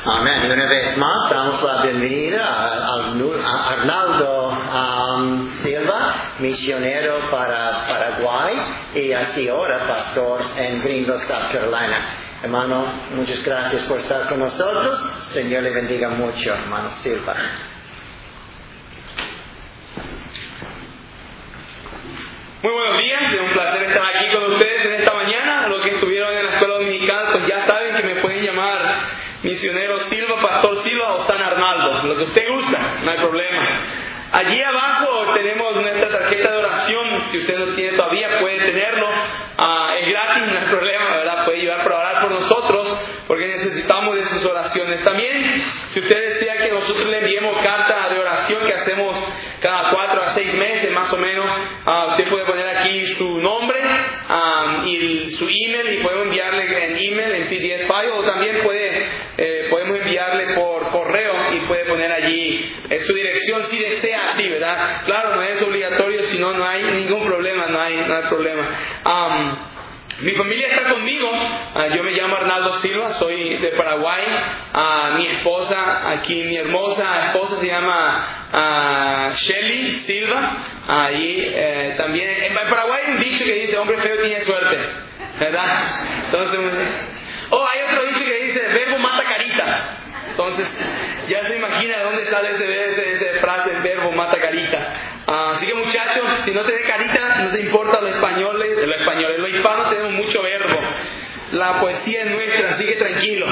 Amén. Una vez más damos la bienvenida a Arnaldo Silva, misionero para Paraguay y así ahora pastor en Greenville, South Carolina. Hermano, muchas gracias por estar con nosotros. Señor le bendiga mucho, hermano Silva. Muy buenos días, es un placer estar aquí con ustedes en esta mañana. Los que estuvieron en la escuela dominical pues ya saben que me pueden llamar misionero Silva, pastor Silva o San Arnaldo, lo que usted gusta, no hay problema. Allí abajo tenemos nuestra tarjeta de oración, si usted no tiene todavía puede tenerlo, es gratis, no hay problema, ¿verdad? Puede llevar para orar por nosotros porque necesitamos de sus oraciones. También, si usted desea que nosotros le enviemos carta de oración que hacemos cada 4 a 6 meses más o menos, usted puede poner aquí su nombre y su email y podemos enviarle en email, en PDF file, o también podemos enviarle por correo y puede poner allí su dirección si desea así, ¿verdad? Claro, no es obligatorio, si no, no hay ningún problema, no hay problema. Mi familia está conmigo, yo me llamo Arnaldo Silva, soy de Paraguay, mi esposa, aquí mi hermosa esposa se llama Shelly Silva, ahí también, en Paraguay hay un dicho que dice, hombre feo tiene suerte, ¿verdad? Entonces, hay otro dicho que dice, verbo mata carita. Entonces, ya se imagina de dónde sale esa frase, el verbo mata carita. Así que muchachos, si no te dé carita, no te importa los españoles, los hispanos tenemos mucho verbo. La poesía es nuestra, así que tranquilo.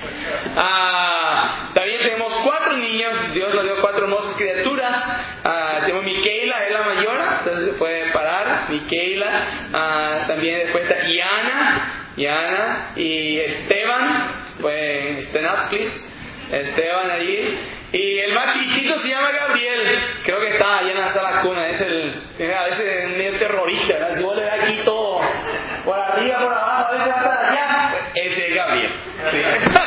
También tenemos 4 niños, Dios nos dio 4 hermosas criaturas. Tenemos Miquela, es la mayor, entonces se puede parar. Miquela, también después está Iana y Esteban, pues stand up please. Esteban allí, y el más chiquitito se llama Gabriel, creo que está allá en la sala cuna, a veces es medio terrorista, ¿verdad? Si vos le ves aquí todo por arriba, por abajo, a veces hasta allá, pues ese es Gabriel, ¿sí?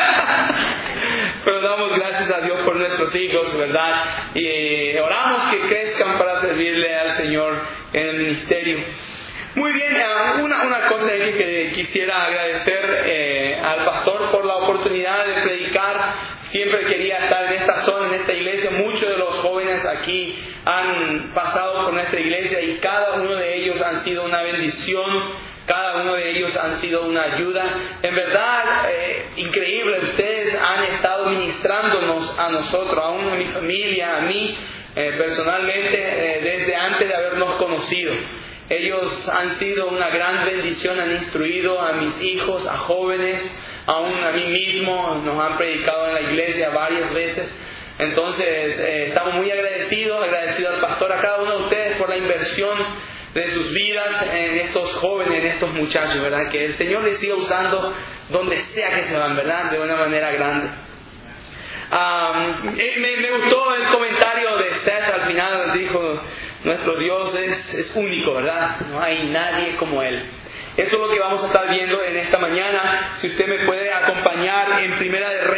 Pero damos gracias a Dios por nuestros hijos, ¿verdad? Y oramos que crezcan para servirle al Señor en el ministerio. Muy bien, una cosa que quisiera agradecer al pastor por la oportunidad de predicar. Siempre quería estar en esta zona, en esta iglesia. Muchos de los jóvenes aquí han pasado por nuestra iglesia y cada uno de ellos han sido una bendición. Cada uno de ellos han sido una ayuda. En verdad, increíble, ustedes han estado ministrándonos a nosotros, a mi familia, a mí personalmente, desde antes de habernos conocido. Ellos han sido una gran bendición, han instruido a mis hijos, a jóvenes, aún a mí mismo, nos han predicado en la iglesia varias veces. Entonces, estamos muy agradecidos al pastor, a cada uno de ustedes por la inversión de sus vidas en estos jóvenes, en estos muchachos, ¿verdad? Que el Señor les siga usando donde sea que se van, ¿verdad? De una manera grande. Me gustó el comentario de Seth al final, dijo, nuestro Dios es único, ¿verdad? No hay nadie como Él. Eso es lo que vamos a estar viendo en esta mañana. Si usted me puede acompañar en Primera de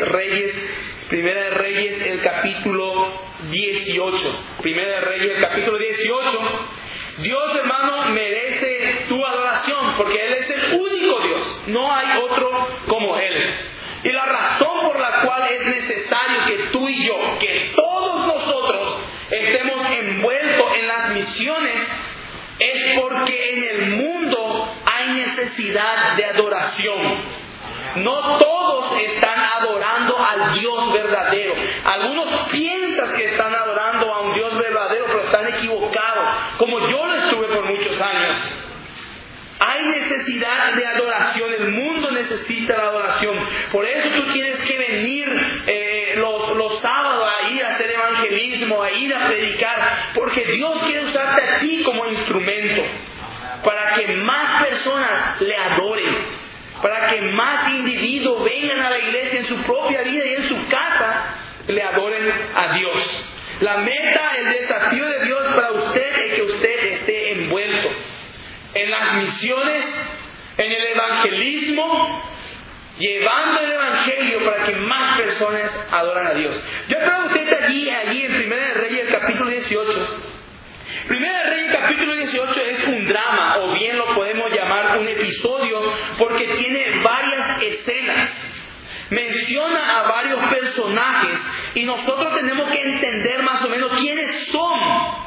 Reyes, el capítulo 18. Primera de Reyes, el capítulo 18. Dios, hermano, merece tu adoración porque Él es el único Dios. No hay otro como Él. Y la razón por la cual es necesario que tú y yo, que todos nosotros estemos envueltos en las misiones, es porque en el mundo hay necesidad de adoración. No todos están adorando al Dios verdadero. Algunos piensan que están adorando a un Dios verdadero, pero están equivocados, como yo lo estuve por muchos años. Hay necesidad de adoración, el mundo necesita la adoración. Por eso tú tienes que venir los sábados a ir a hacer evangelismo, a ir a predicar, porque Dios quiere usarte a ti como instrumento, para que más personas le adoren, para que más individuos vengan a la iglesia en su propia vida y en su casa, le adoren a Dios. La meta, el desafío de Dios para usted es que usted esté envuelto en las misiones, en el evangelismo, llevando el evangelio para que más personas adoran a Dios. Yo espero que usted allí en Primera de Reyes, el capítulo 18. Primera de Reyes, capítulo 18 es un drama, o bien lo podemos llamar un episodio, porque tiene varias escenas. menciona a varios personajes y nosotros tenemos que entender más o menos quiénes son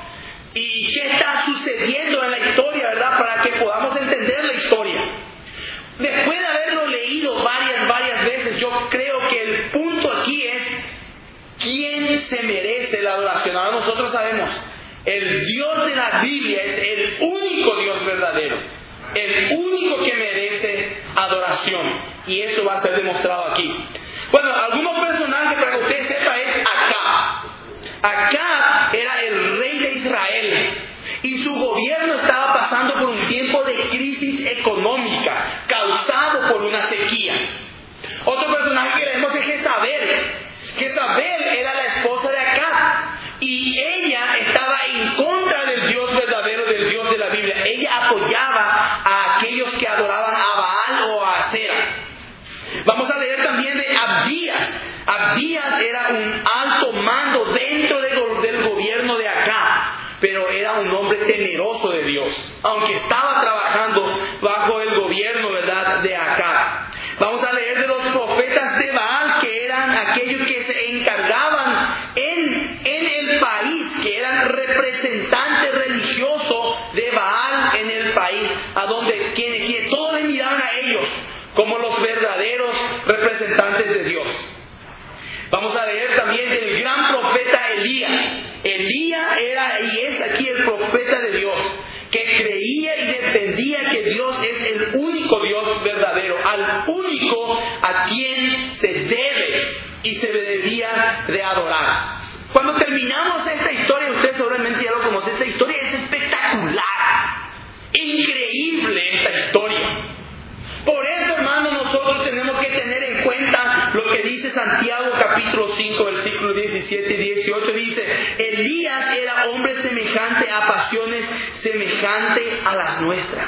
y qué está sucediendo en la historia, ¿verdad? Para que podamos entender la historia. Después de haberlo leído varias veces, yo creo que el punto aquí es quién se merece la adoración. Ahora nosotros sabemos, el Dios de la Biblia es el único Dios verdadero, el único que merece adoración, y eso va a ser demostrado aquí. Bueno, algunos personajes para que usted sepa es Acab. Acab era el rey de Israel y su gobierno estaba pasando por un tiempo de crisis económica causado por una sequía. Otro personaje que leemos es Jezabel. Jezabel era la esposa de Acab y ella estaba en contra del Dios verdadero, del Dios de la Biblia. Ella apoyaba a aquellos que adoraban a Baal o a Acera. Vamos a leer también de Abdías. Abdías era un alto mando dentro del gobierno de Acab, pero era un hombre temeroso de Dios, aunque estaba trabajando bajo el gobierno, ¿verdad?, de Acab. Vamos a leer de los profetas de Baal, que eran aquellos que se encargaban en el país, que eran representantes religiosos de Baal en el país, a donde quienes todos le miraban a ellos como los verdaderos representantes de Dios. Vamos a leer también del gran profeta Elías. Elías era y es aquí el profeta de Dios, que creía y defendía que Dios es el único Dios verdadero, al único a quien se debe y se debería de adorar. Cuando terminamos esta historia, usted seguramente ya lo conoce, esta historia es espectacular, increíble esta historia. Por eso, hermanos, nosotros tenemos que tener en cuenta lo que dice Santiago capítulo 5, versículos 17 y 18. Dice, Elías era hombre semejante a pasiones semejante a las nuestras.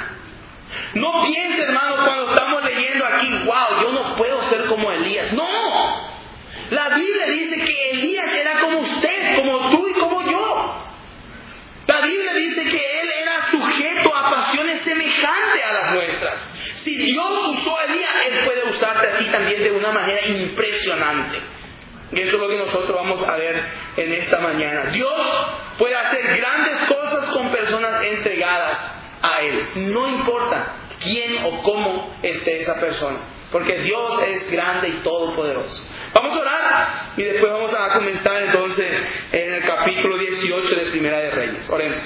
No piense, hermano, cuando estamos leyendo aquí, wow, yo no puedo ser como Elías. No, la Biblia dice que Elías era como usted, como tú y como yo. La Biblia dice que él era sujeto a pasiones semejantes a las nuestras. Si Dios usó a Elías, Él puede usarte a ti también de una manera impresionante. Y eso es lo que nosotros vamos a ver en esta mañana. Dios puede hacer grandes cosas con personas entregadas a Él. No importa quién o cómo esté esa persona, porque Dios es grande y todopoderoso. Vamos a orar y después vamos a comenzar entonces en el capítulo 18 de Primera de Reyes. Oremos.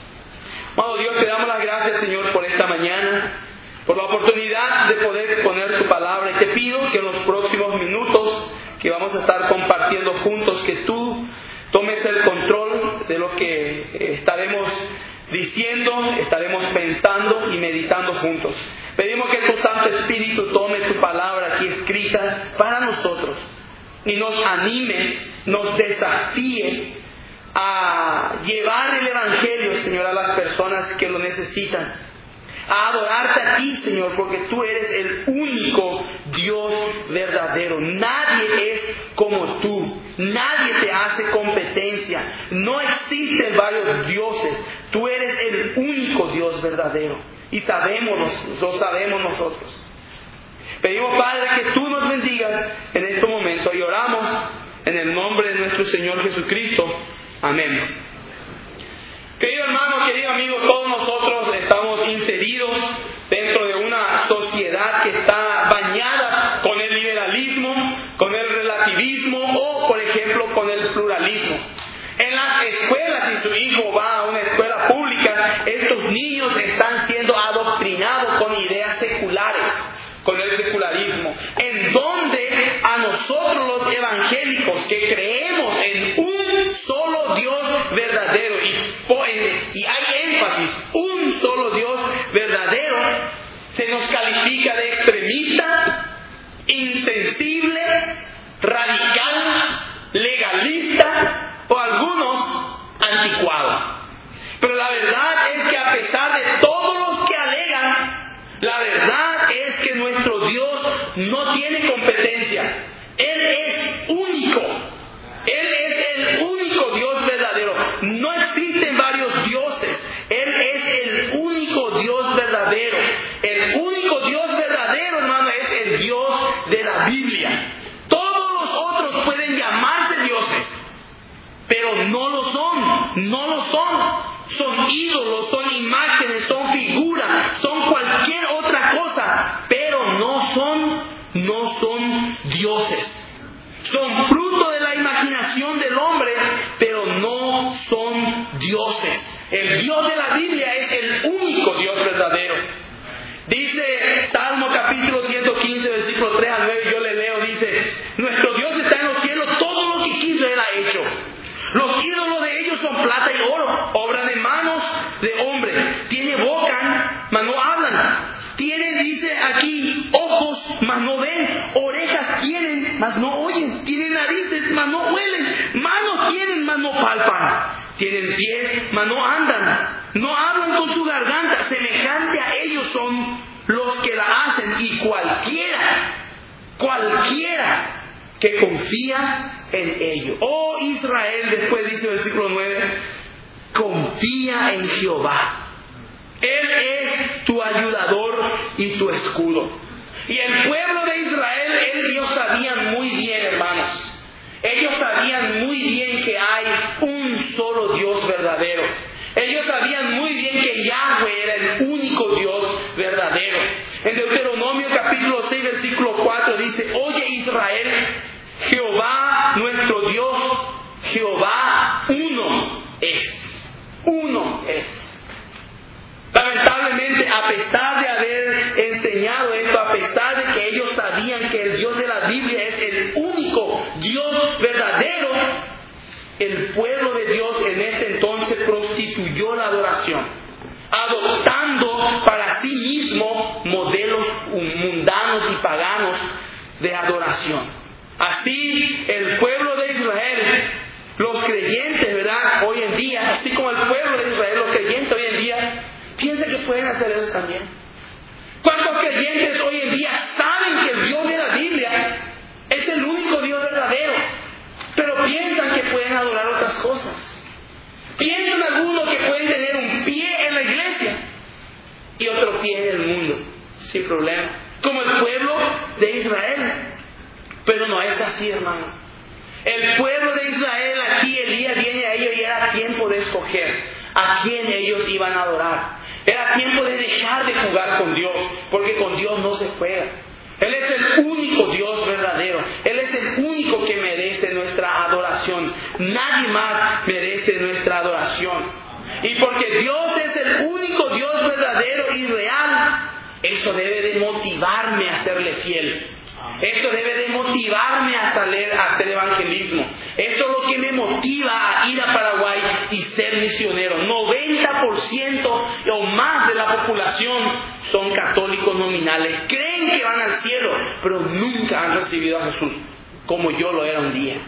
Amado Dios, te damos las gracias, Señor, por esta mañana, por la oportunidad de poder exponer tu palabra, y te pido que en los próximos minutos que vamos a estar compartiendo juntos, que tú tomes el control de lo que estaremos diciendo, estaremos pensando y meditando juntos. Pedimos que tu Santo Espíritu tome tu palabra aquí escrita para nosotros y nos anime, nos desafíe a llevar el Evangelio, Señor, a las personas que lo necesitan, a adorarte a ti, Señor, porque tú eres el único Dios verdadero. Nadie es como tú, nadie te hace competencia, no existen varios dioses, tú eres el único Dios verdadero y lo sabemos nosotros. Pedimos, Padre, que tú nos bendigas en este momento y oramos en el nombre de nuestro Señor Jesucristo. Amén. Querido hermano, querido amigo, todos nosotros estamos inseridos dentro de una sociedad que está bañada con el liberalismo, con el relativismo o, por ejemplo, con el pluralismo. En las escuelas, si su hijo va a una escuela pública, estos niños están siendo adoctrinados con ideas seculares, con el secularismo, en donde a nosotros los evangélicos que creemos en un solo Dios verdadero, y hay énfasis, un solo Dios verdadero, se nos califica de extremista, insensible, radical, legalista o algunos anticuado. Pero la verdad es que a pesar de todos los que alegan, la verdad es que nuestro Dios no tiene competencia. Él es único. Él es el único Dios verdadero. No existen varios dioses. Él es el único Dios verdadero. El único Dios verdadero, hermano, es el Dios de la Biblia. son ídolos, son imágenes, son figuras, son cualquier otra cosa, pero no son dioses. Son fruto de la imaginación del hombre, pero no son dioses. El Dios de la Biblia es el único Dios verdadero. Dice Salmo capítulo 115, versículo 3 al 9, yo le leo, dice: nuestro Dios está en los cielos, todo lo que quiso Él ha hecho. Los ídolos de ellos son plata y oro, obra de manos de hombre. Tiene boca, mas no hablan. Tienen, dice aquí, ojos, mas no ven. Orejas tienen, mas no oyen. Tienen narices, mas no huelen. Manos tienen, mas no palpan. Tienen pies, mas no andan. No hablan con su garganta. Semejante a ellos son los que la hacen. Y cualquiera que confía en ellos. Oh Israel, después dice el versículo 9, confía en Jehová. Él es tu ayudador y tu escudo. Y el pueblo de Israel, ellos sabían muy bien, hermanos. Ellos sabían muy bien que hay un solo Dios verdadero. Ellos sabían muy bien que Yahweh era el único Dios verdadero. En Deuteronomio capítulo 6, versículo 4 dice: oye Israel, Jehová nuestro Dios, Jehová uno es. Uno es. Lamentablemente, a pesar de haber enseñado esto, a pesar de que ellos sabían que el Dios de la Biblia es el único Dios verdadero, el pueblo de Dios en ese entonces prostituyó la adoración, adoptando para sí mismo modelos mundanos y paganos de adoración. Así, el pueblo de Israel, los creyentes, ¿verdad? Hoy en día, así como el pueblo de Israel, los creyentes hoy en día, piensan que pueden hacer eso también. ¿Cuántos creyentes hoy en día saben que el Dios de la Biblia es el único Dios verdadero, pero piensan que pueden adorar otras cosas? Piensan algunos que pueden tener un pie en la iglesia y otro pie en el mundo, sin problema, como el pueblo de Israel. Pero no es así, hermano. El pueblo de Israel, aquí Elías viene a ellos y era tiempo de escoger a quién ellos iban a adorar. Era tiempo de dejar de jugar con Dios, porque con Dios no se juega. Él es el único Dios verdadero. Él es el único que merece nuestra adoración. Nadie más merece nuestra adoración. Y porque Dios es el único Dios verdadero y real, eso debe de motivarme a serle fiel. Esto debe de motivarme a hacer evangelismo. Esto es lo que me motiva a ir a Paraguay y ser misionero. 90% o más de la población son católicos nominales. Creen que van al cielo, pero nunca han recibido a Jesús, como yo lo era un día.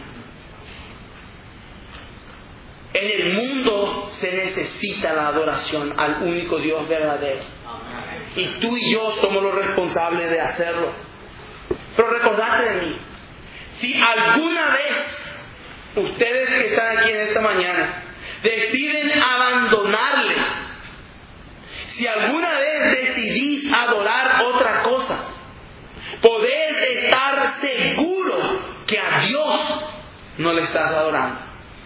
En el mundo se necesita la adoración al único Dios verdadero. Y tú y yo somos los responsables de hacerlo. Pero recordate de mí. Si alguna vez ustedes que están aquí en esta mañana deciden abandonarle, si alguna vez decidís adorar otra cosa, podés estar seguro que a Dios no le estás adorando.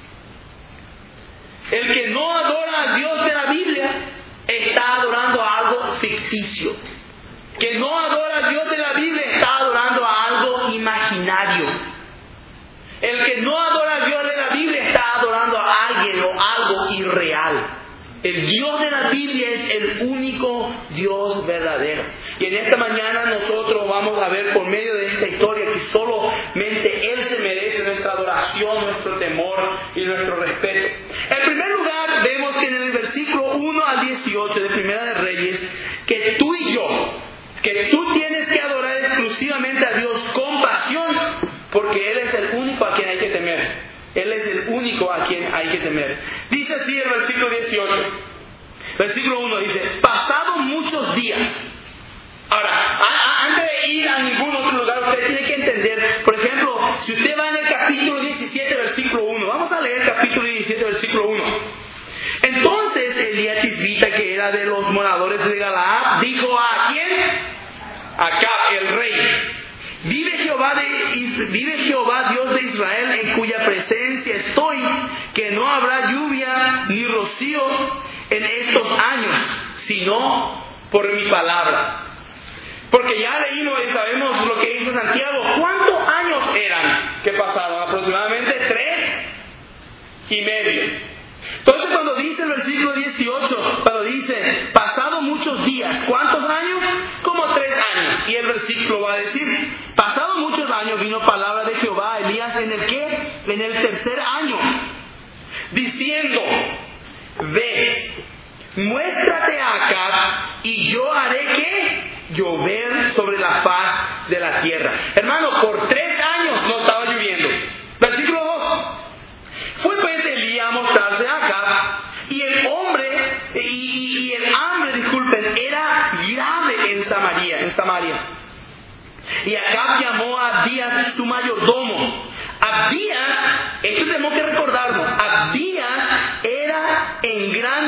El que no adora al Dios de la Biblia está adorando a algo ficticio. Que no adora al Dios de la Biblia está adorando a algo imaginario. El que no adora al Dios de la Biblia está adorando a alguien o algo irreal. El Dios de la Biblia es el único Dios verdadero. Y en esta mañana nosotros vamos a ver por medio de esta historia que solamente Él se merece nuestra adoración, nuestro temor y nuestro respeto. En primer lugar, vemos que en el versículo 1 al 18 de Primera de Reyes, que tú y yo, que tú tienes que adorar exclusivamente a Dios con pasión, porque Él es el único a quien hay que temer. Él es el único a quien hay que temer. Dice así el versículo 18. Versículo 1 dice: pasados muchos días. Ahora, antes de ir a ningún otro lugar, usted tiene que entender, por ejemplo, si usted va en el capítulo 17, versículo 1, vamos a leer el capítulo 17, versículo 1. Entonces Elías Tisbita, que era de los moradores de Galaad, dijo a ¿quién? Acá, el rey: vive Jehová Dios de Israel, en cuya presencia estoy, que no habrá lluvia ni rocío en sino por mi palabra. Porque ya leímos y sabemos lo que dice Santiago. ¿Cuántos años eran que pasaron? Aproximadamente 3 y medio. Entonces cuando dice el versículo 18, cuando dice, pasado muchos días, ¿cuántos años? Como 3 años. Y el versículo va a decir, pasado muchos años vino palabra de Jehová a Elías en el ¿qué? En el 3er año, diciendo, ve, muéstrate a Acab y yo haré ¿qué? Llover sobre la faz de la tierra. Hermano, por 3 años no estaba lloviendo. Versículo 2. Fue pues Elías a mostrarse a Acab, y el hambre, era grave en Samaria. Y Acab llamó a Abdías su mayordomo. Abdías, esto tenemos que recordarlo, Abdías era en gran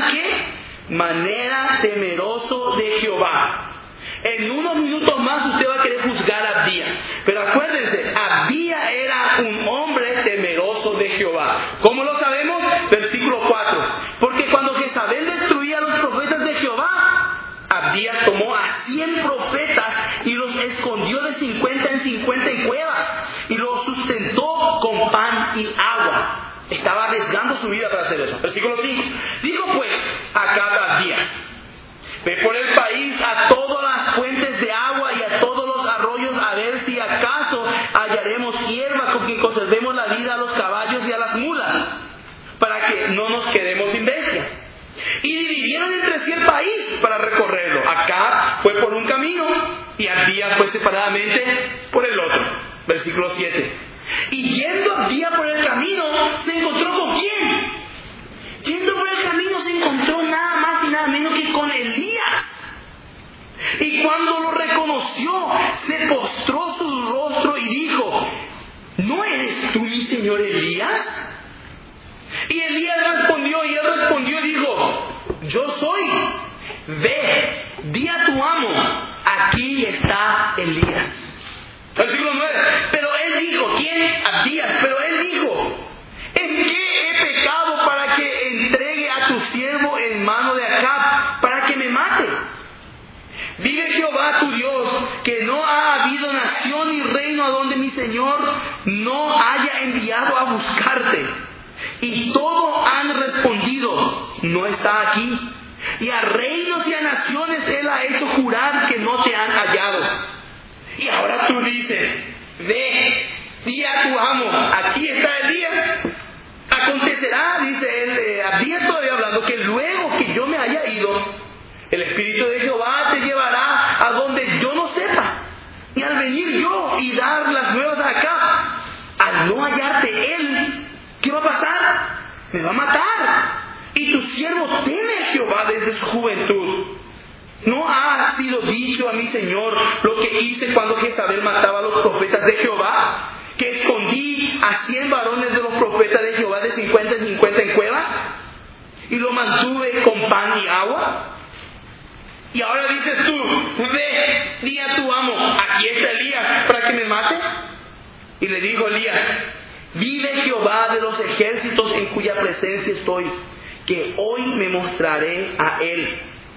manera temeroso de Jehová. En unos minutos más usted va a querer juzgar a Abdías. Pero acuérdense, Abdías era un hombre temeroso de Jehová. ¿Cómo lo sabemos? Versículo 4. Porque cuando Jezabel destruía a los profetas de Jehová, Abdías tomó a 100 profetas y los escondió de 50 en 50 en cuevas y los sustentó con pan y agua. Estaba arriesgando su vida para hacer eso. Versículo 5. Dijo pues Acab a Abdías, ve por el país a todas las fuentes de agua y a todos los arroyos, a ver si acaso hallaremos hierba con que conservemos la vida a los caballos y a las mulas, para que no nos quedemos sin bestia. Y dividieron entre sí el país para recorrerlo. Acab fue por un camino y Abdías fue separadamente por el otro. Versículo 7. Y yendo Abdías por el camino, se encontró con ¿quién? Yendo por el camino se encontró nada más y nada menos que con Elías. Y cuando lo reconoció, se postró su rostro y dijo, ¿no eres tú mi señor Elías? Y Elías respondió, y él respondió y dijo, yo soy. Ve, di a tu amo, aquí está Elías. Versículo 9. Pero él dijo, ¿quién? Abdías. Pero él dijo, ¿en qué he pecado para que entregue a tu siervo en mano de Acab para que me mate? Vive Jehová tu Dios, que no ha habido nación ni reino a donde mi Señor no haya enviado a buscarte. Y todos han respondido, no está aquí. Y a reinos y a naciones Él ha hecho jurar que no te han hallado. Y ahora tú dices, ve, di a tu amo, aquí está Elías. Acontecerá, dice él, Abdías todavía hablando, que luego que yo me haya ido, el Espíritu de Jehová te llevará a donde yo no sepa. Y al venir yo y dar las nuevas de acá, al no hallarte él, ¿qué va a pasar? Me va a matar. Y tu siervo teme a Jehová desde su juventud. ¿No ha sido dicho a mi Señor lo que hice cuando Jezabel mataba a los profetas de Jehová? Que escondí a 100 varones de los profetas de Jehová de 50 en 50 en cuevas y lo mantuve con pan y agua. Y ahora dices tú, ve, di a tu amo, aquí está Elías para que me mate. Y le dijo Elías, vive Jehová de los ejércitos en cuya presencia estoy, que hoy me mostraré a él.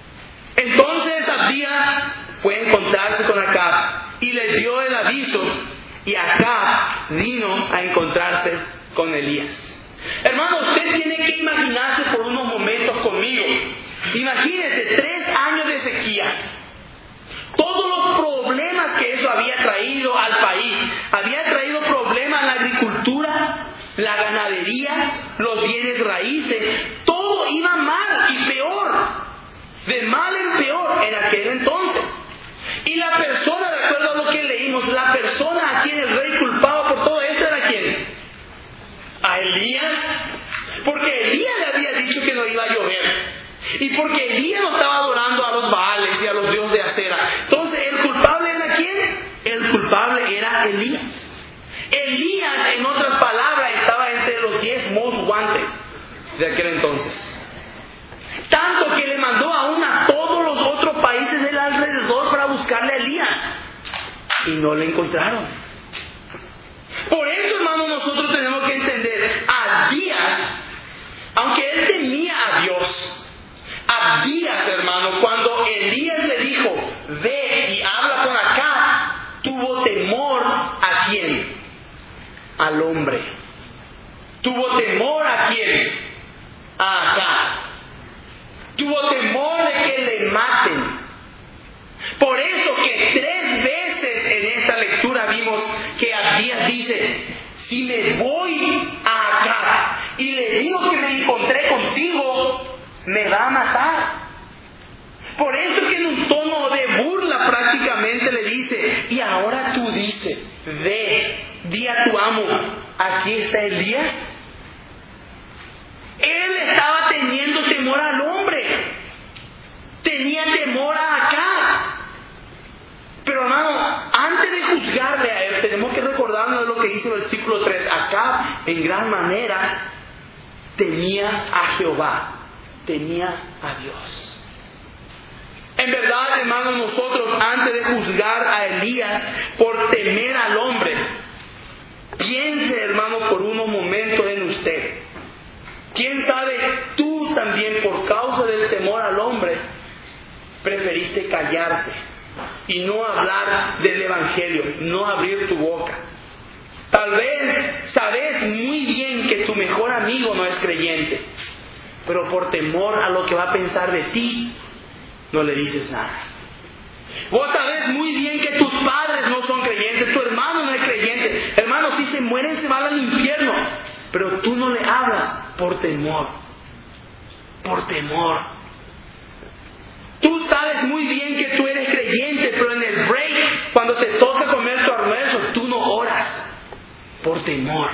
Entonces Abdías fue a encontrarse con Acab y le dio el aviso, y Acab vino a encontrarse con Elías. Hermano, usted tiene que imaginarse por unos momentos conmigo. Imagínese 3 años de sequía, todos los problemas que eso había traído al país. Había traído problemas en la agricultura, la ganadería, los bienes raíces. Todo iba mal y peor, de mal en peor en aquel entonces. Y la persona, de acuerdo a lo que leímos, la persona a quien el rey culpaba por todo eso era ¿quién? A Elías. Porque Elías le había dicho que no iba a llover. Y porque Elías no estaba adorando a los Baales y a los dioses de acera. Entonces, ¿el culpable era quién? El culpable era Elías. Elías, en otras palabras, estaba entre los 10 most wanted de aquel entonces. Tanto que le mandó aún a todos los otros países del alrededor para buscarle a Elías. Y no le encontraron. Por eso, hermano, nosotros tenemos que entender, Abdías, aunque él temía a Dios, Abdías, hermano, cuando Elías le dijo, ve y habla con Acab, tuvo temor ¿a quién? Al hombre. Tuvo temor ¿a quién? A Acab. Tuvo temor de que le maten. Por eso que 3 veces en esta lectura vimos que Abdías dice, si me voy a Acab y le digo que me encontré contigo, me va a matar. Por eso que en un tono de burla prácticamente le dice, y ahora tú dices, ve, di a tu amo, aquí está Elías. Él estaba teniendo temor al hombre, tenía temor a Acab. Pero hermano, antes de juzgarle a él, tenemos que recordarnos de lo que dice el versículo 3. Acab en gran manera temía a Jehová, temía a Dios. En verdad, hermanos, nosotros antes de juzgar a Elías por temer al hombre, piense, hermano, por unos momentos en usted. ¿Quién sabe, tú también por causa del temor al hombre preferiste callarte y no hablar del evangelio, no abrir tu boca? Tal vez sabes muy bien que tu mejor amigo no es creyente, pero por temor a lo que va a pensar de ti, no le dices nada. Vos sabés muy bien que tus padres no son creyentes, tu hermano no es creyente. Hermano, si se mueren se van al infierno, pero tú no le hablas por temor. Por temor. Tú sabes muy bien que tú eres creyente, pero en el break, cuando te toca comer tu almuerzo, tú no oras por temor.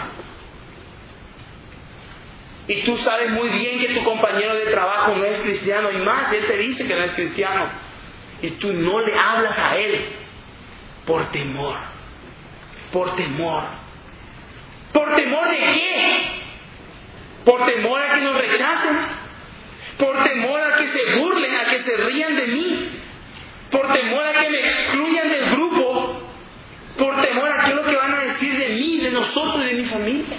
Y tú sabes muy bien que tu compañero de trabajo no es cristiano, y más, él te dice que no es cristiano, y tú no le hablas a él por temor. Por temor. ¿Por temor de qué? ¿Por temor a que nos rechacen? ¿Por temor a que se burlen, a que se rían de mí? ¿Por temor a que me excluyan del grupo? ¿Por temor a qué es lo que van a decir de mí, de nosotros y de mi familia?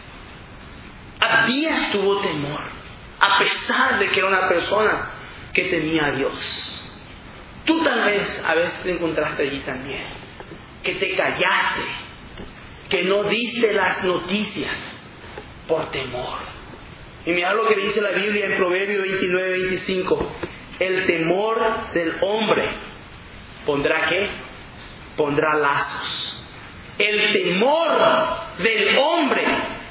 Abdías tuvo temor, a pesar de que era una persona que temía a Dios. Tú tal vez a veces te encontraste allí también, que te callaste, que no diste las noticias por temor. Y mira lo que dice la Biblia en Proverbios 29-25. El temor del hombre pondrá ¿qué? Pondrá lazos. El temor del hombre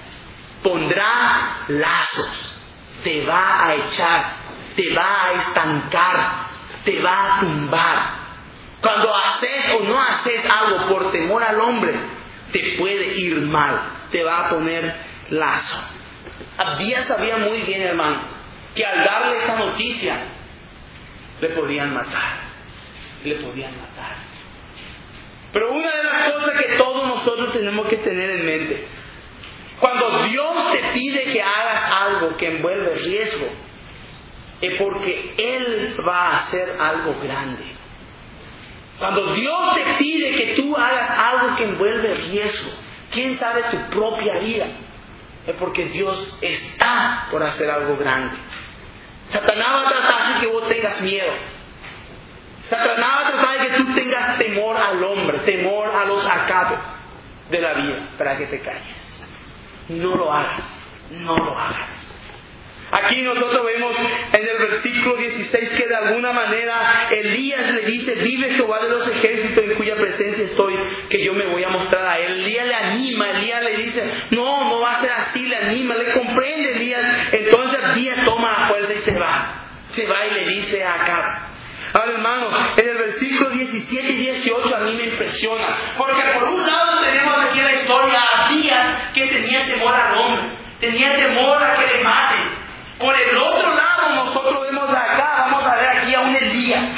pondrá lazos. Te va a echar, te va a estancar, te va a tumbar. Cuando haces o no haces algo por temor al hombre, te puede ir mal, te va a poner lazo. Abdías sabía muy bien, hermano, que al darle esa noticia le podían matar. Le podían matar. Pero una de las cosas que todos nosotros tenemos que tener en mente, cuando Dios te pide que hagas algo que envuelve riesgo, es porque Él va a hacer algo grande. Cuando Dios te pide que tú hagas algo que envuelve riesgo, quién sabe tu propia vida, es porque Dios está por hacer algo grande. Satanás va a tratar de que vos tengas miedo. Satanás va a tratar de que tú tengas temor al hombre, temor a los acabos de la vida, para que te calles. No lo hagas, no lo hagas. Aquí nosotros vemos en el versículo 16 que de alguna manera Elías le dice: vive Jehová de los ejércitos en cuya presencia estoy, que yo me voy a mostrar a él. Elías le anima, Elías le dice: no va a ser así, le anima, le comprende Elías. Entonces Elías toma la fuerza y se va y le dice a Acab. Ahora, hermano, en el versículo 17 y 18 a mí me impresiona, porque por un lado tenemos aquí la historia a Abdías, que tenía temor al hombre, tenía temor a que le maten. Por el otro lado nosotros vemos acá, vamos a ver aquí a un Elías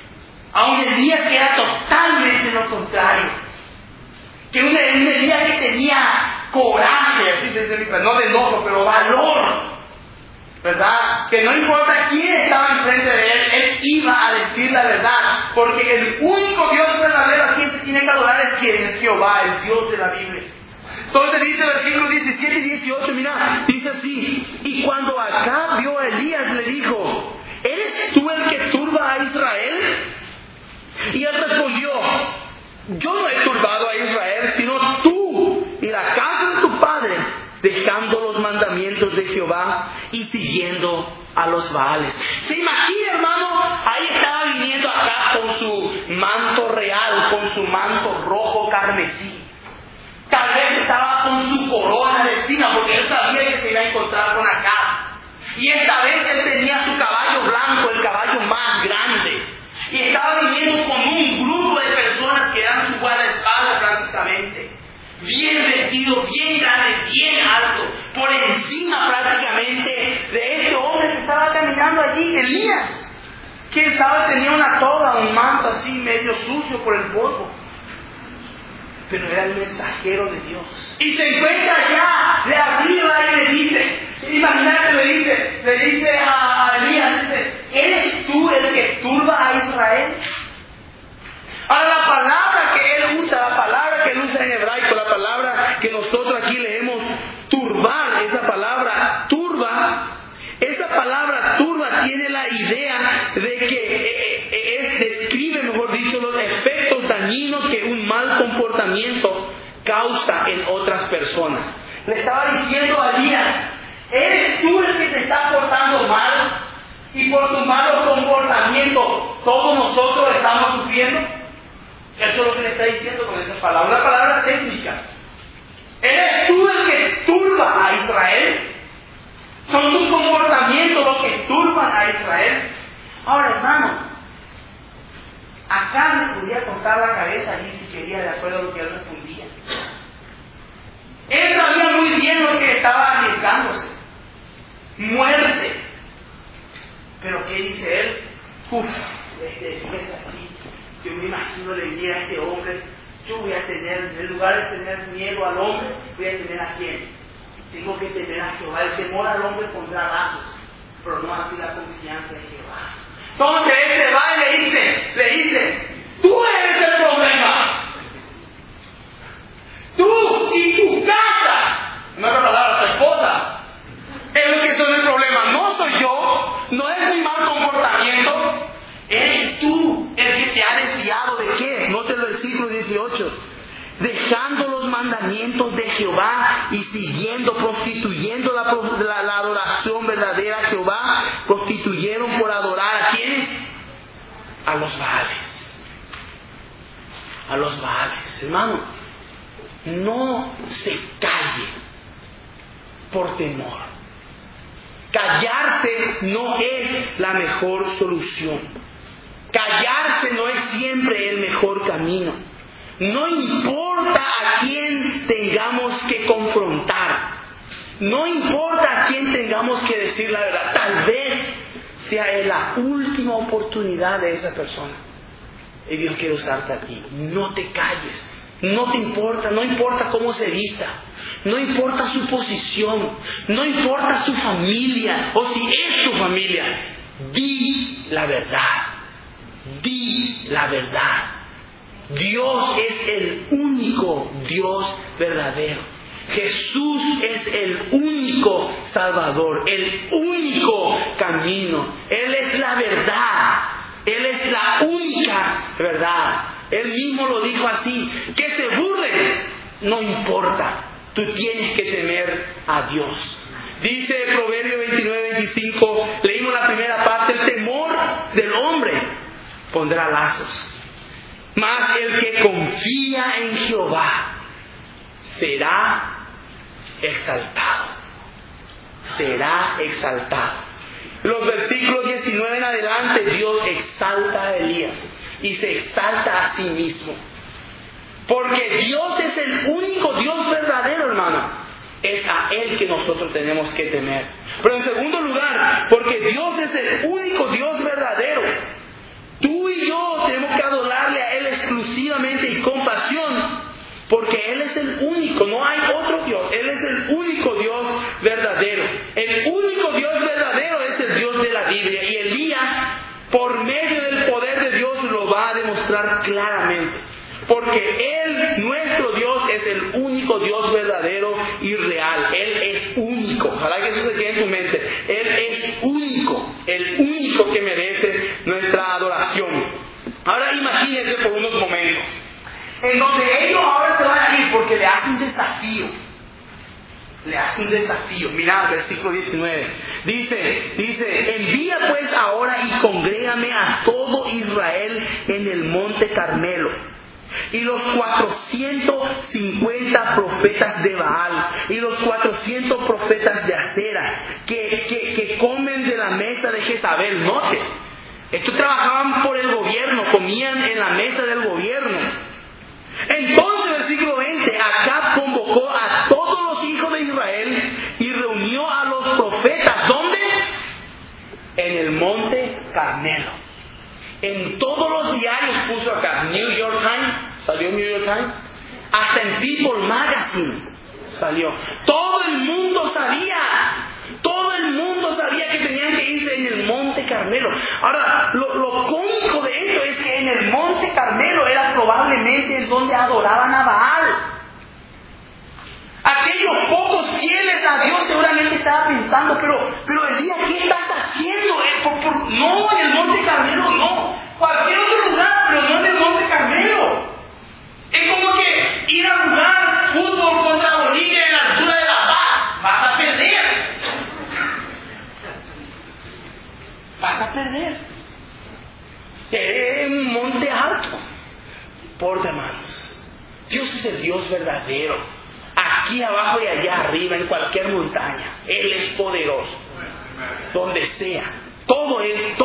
que era totalmente lo contrario, que un Elías que tenía coraje, así se dice, no de enojo, pero valor, ¿verdad? Que no importa quién estaba enfrente de él iba a decir la verdad, porque el único Dios verdadero a quien se tiene que adorar es quien es Jehová, el Dios de la Biblia. Entonces dice el versículo 17 y 18, mira, dice así: y cuando Acab vio a Elías le dijo: ¿eres tú el que turba a Israel? Y él respondió: yo no he turbado a Israel, sino tú y la casa de tu padre, dejando los mandamientos de Jehová y siguiendo a los Baales. ¿Se imagina, hermano? Ahí estaba viniendo acá con su manto real, con su manto rojo carmesí. Tal vez estaba con su corona de espinas, porque él sabía que se iba a encontrar con Acab. Y esta vez él tenía su caballo blanco, el caballo más grande. Y estaba viniendo con un grupo de personas que eran su guardaespaldas prácticamente. Bien vestido, bien grande, bien alto. Por encima prácticamente de este hombre que estaba caminando allí, Elías. Quién sabe, tenía una toga, un manto así medio sucio por el polvo. Pero era el mensajero de Dios. Y se encuentra allá de arriba y le dice, imagínate, le dice a Elías, dice: ¿eres tú el que turba a Israel? Ahora, la palabra que él usa en hebraico, la palabra que nosotros aquí leemos turbar, esa palabra turba tiene la idea de que describe, mejor dicho, los efectos dañinos que un mal comportamiento causa en otras personas. Le estaba diciendo a Elías: ¿eres tú el que te está portando mal? Y por tu malo comportamiento todos nosotros estamos sufriendo. Eso es lo que le está diciendo con esa palabra, una palabra técnica. ¿Eres tú el que turba a Israel? ¿Son tus comportamientos los que turban a Israel? Ahora, hermano, acá me podía cortar la cabeza allí si quería, de acuerdo a lo que él respondía. Él sabía muy bien lo que estaba arriesgándose: muerte. Pero ¿qué dice él? Es aquí. Yo me imagino, le diría a este hombre: yo voy a tener, en lugar de tener miedo al hombre, voy a tener ¿a quién? Tengo que temer a Jehová. El temor al hombre pondrá lazos, pero no así la confianza en Jehová. Entonces él se va y le dice: tú eres el problema. Tú y tu casa, en otras palabras, tu esposa, es lo que son el problema. No soy yo, no es mi mal comportamiento. Eres tú el que se ha desviado de qué. Note el versículo 18. Dejando los mandamientos de Jehová y prostituyendo la adoración verdadera a Jehová, prostituyeron por adorar ¿a quiénes? A los Baales. A los Baales. Hermano, no se calle por temor. Callarse no es la mejor solución. Callarse no es siempre el mejor camino. No importa a quién tengamos que confrontar, no importa a quién tengamos que decir la verdad, tal vez sea la última oportunidad de esa persona. Y Dios quiere usarte a ti. No te calles, no importa cómo se vista, no importa su posición, no importa su familia o si es tu familia. Di la verdad, di la verdad. Dios es el único Dios verdadero. Jesús es el único Salvador, el único camino. Él es la verdad. Él es la única verdad. Él mismo lo dijo así: que se burlen, no importa. Tú tienes que temer a Dios. Dice Proverbio 29-25, leímos la primera parte: el temor del hombre pondrá lazos, mas el que confía en Jehová será exaltado. Será exaltado. Los versículos 19 en adelante, Dios exalta a Elías y se exalta a sí mismo. Porque Dios es el único Dios verdadero, hermano. Es a Él que nosotros tenemos que temer. Pero en segundo lugar, porque Dios es el único Dios verdadero, tú y yo tenemos que adorarle a Él exclusivamente y con pasión, porque Él es el único, no hay otro Dios. Él es el único Dios verdadero. El único Dios verdadero es el Dios de la Biblia. Y Elías, por medio del poder de Dios, lo va a demostrar claramente. Porque Él, nuestro Dios, es el único Dios verdadero y real. Él es único. Ojalá que eso se quede en tu mente. Él es único, el único que merece Ahora imagínense por unos momentos, en donde ellos ahora se van a ir porque le hacen un desafío. Le hace un desafío. Mirad, versículo 19. Dice, envía pues ahora y congrégame a todo Israel en el monte Carmelo. Y los 450 profetas de Baal y los 400 profetas de Acera que comen de la mesa de Jezabel. Note, estos trabajaban por el gobierno, comían en la mesa del gobierno. Entonces, versículo 20, Acab convocó a todos los hijos de Israel y reunió a los profetas. ¿Dónde? En el monte Carmelo. En todos los diarios puso acá. New York Times, salió New York Times. Hasta en People Magazine salió. Todo el mundo sabía que tenían que irse en el monte Carmelo. Ahora, lo cómico de esto es que en el monte Carmelo era probablemente en donde adoraban a Baal. Aquellos pocos fieles a Dios seguramente estaban pensando, pero Elías, ¿qué estás haciendo? No, en el monte Carmelo no. Cualquier otro lugar, pero no en el monte Carmelo. Es como que ir a jugar fútbol contra Bolivia en la altura de La Paz. Vas a perder. Vas a perder. Es un monte alto. Por hermanos, Dios es el Dios verdadero. Aquí abajo y allá arriba, en cualquier montaña, Él es poderoso. Donde sea. Todo es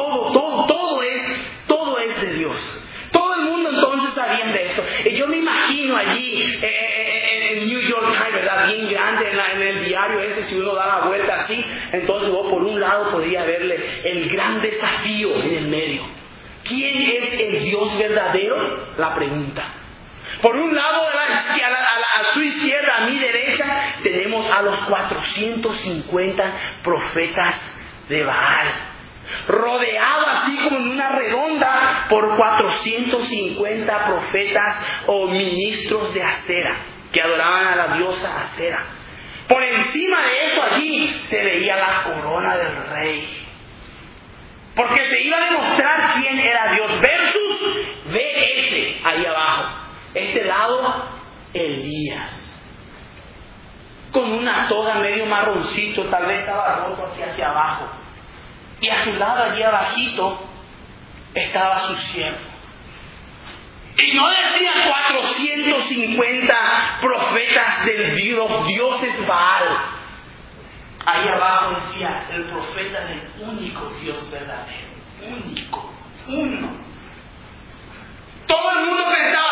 de Dios. Todo el mundo entonces sabía de esto. Y yo me imagino allí en New York Times, ¿verdad? Bien grande en el diario ese, si uno da la vuelta así, entonces vos por un lado podría verle el gran desafío en el medio. ¿Quién es el Dios verdadero? La pregunta. Por un lado, a su izquierda, a mi derecha, tenemos a los 450 profetas de Baal. Rodeado así como en una redonda por 450 profetas o ministros de Acera que adoraban a la diosa Acera. Por encima de eso allí se veía la corona del rey. Porque se iba a demostrar quién era Dios. Versus ve ahí abajo. Este lado, Elías. Con una toga medio marroncito, tal vez estaba roto hacia abajo. Y a su lado, allí abajito, estaba su siervo. Y no decía 450 profetas del dioses Baal. Ahí abajo decía el profeta del único Dios verdadero. Único. Uno. Todo el mundo pensaba,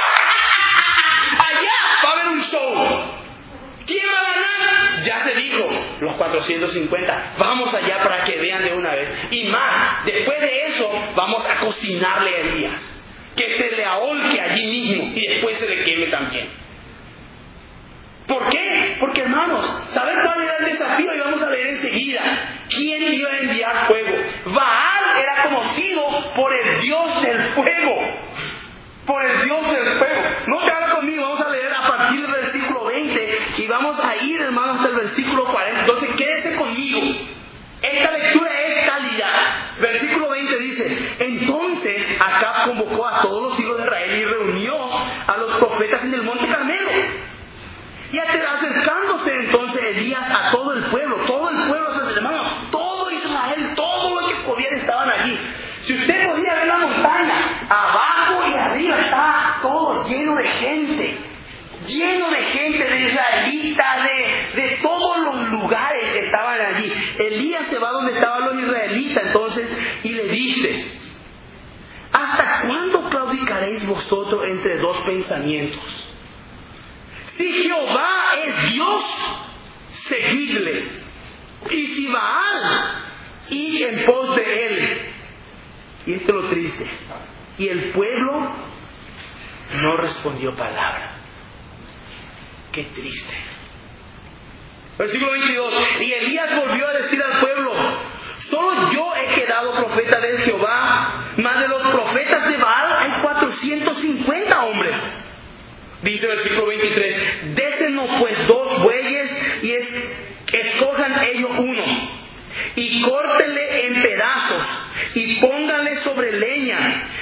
allá va a haber un show. ¿Quién va a ganar? Ya se dijo, los 450. Vamos allá para que vean de una vez. Y más, después de eso, vamos a cocinarle a Elías. Que se le ahorque allí mismo y después se le queme también. ¿Por qué? Porque, hermanos, ¿saben cuál era el desafío? Y vamos a leer enseguida. ¿Quién iba a enviar fuego? Baal era conocido por el Dios del fuego. Por el Dios del fuego. No te hagas conmigo, vamos a leer a partir del versículo 20 y vamos a ir, hermanos, hasta el versículo 40. Entonces, quédese conmigo. Esta lectura es calidad. Versículo 20 dice: entonces Acab convocó a todos los hijos de Israel y reunió a los profetas en el monte Carmelo. Y acercándose entonces Elías a todo el pueblo, hermanos, todo Israel, todo lo que podían estaban allí. Si usted podía ver la montaña, abajo y arriba estaba todo lleno de gente, de israelitas, de todos los lugares que estaban allí. Elías se va donde estaban los israelitas entonces y le dice: ¿hasta cuándo claudicaréis vosotros entre dos pensamientos? Si Jehová es Dios, seguidle. Y si Baal, id en pos de él. Y esto es lo triste. Y el pueblo no respondió palabra. Qué triste. Versículo 22. Y Elías volvió a decir al pueblo: solo yo he quedado profeta de Jehová, mas de los profetas de Baal hay 450 hombres. Dice el versículo 23: désenos pues 2 bueyes y escojan ellos uno y córtenle en pedazos y pónganle sobre leña, pero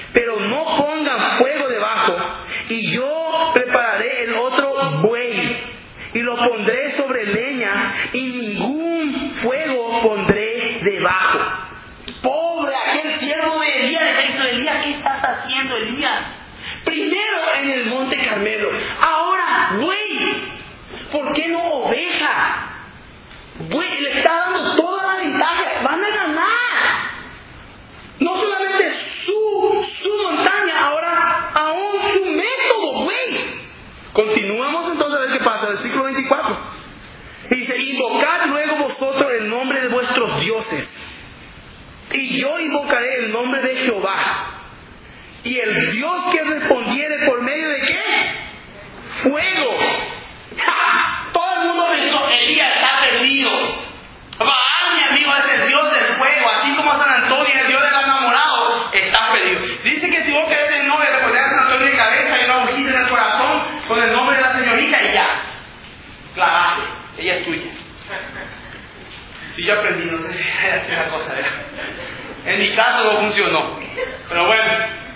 no pongan fuego debajo, y yo prepararé el otro buey, y lo pondré sobre leña, y ningún fuego pondré debajo. Pobre aquel siervo de Elías, le dice: Elías, ¿qué estás haciendo, Elías? Primero en el monte Carmelo, ahora buey. ¿Por qué no oveja? Buey, le está dando toda la ventaja, van a ganar. No solamente su montaña, ahora aún su método, güey. Continuamos entonces a ver qué pasa, versículo 24. Dice: invocad luego vosotros el nombre de vuestros dioses, y yo invocaré el nombre de Jehová. Y el Dios que respondiere por medio de ¿qué? Fuego. ¡Ja! Todo el mundo pensó: Elías está perdido. Baal, mi amigo, es el Dios del fuego, así como San Antonio es el Dios del enamorado. Está perdido. Dice que si vos querés el nombre, le pones a San Antonio de cabeza y una hojita en el corazón con el nombre de la señorita y ya. Clavaste, ella es tuya. Si yo aprendí, no sé si es una cosa de... En mi caso no funcionó, pero bueno.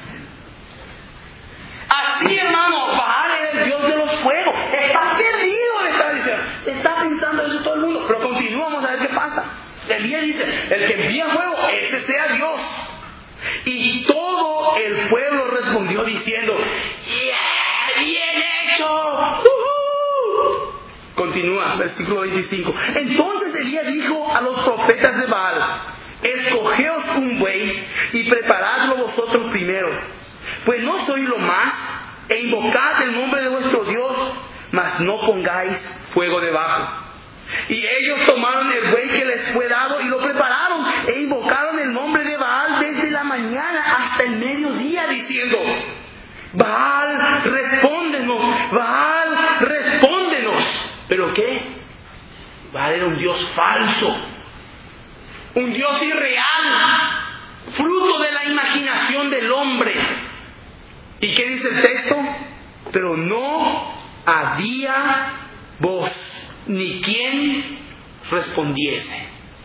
Así, hermano, Baal es el Dios de los fuegos. Está perdido, le está diciendo. Está pensando eso todo el mundo. Pero continuamos a ver qué pasa. Elías dice: el que envía fuego, ese sea Dios. Y todo el pueblo respondió diciendo: ¡Yeah! ¡Bien hecho! Continúa, versículo 25. Entonces Elías dijo a los profetas de Baal: escogeos un buey y preparadlo vosotros primero, pues no soy lo más, e invocad el nombre de vuestro Dios, mas no pongáis fuego debajo. Y ellos tomaron el buey que les fue dado y lo prepararon, e invocaron el nombre de Baal desde la mañana hasta el mediodía, diciendo: Baal, respóndenos, Baal, respóndenos. ¿Pero qué? Baal era un Dios falso, un Dios irreal, fruto de la imaginación del hombre. ¿Y qué dice el texto? Pero no había voz, ni quien respondiese.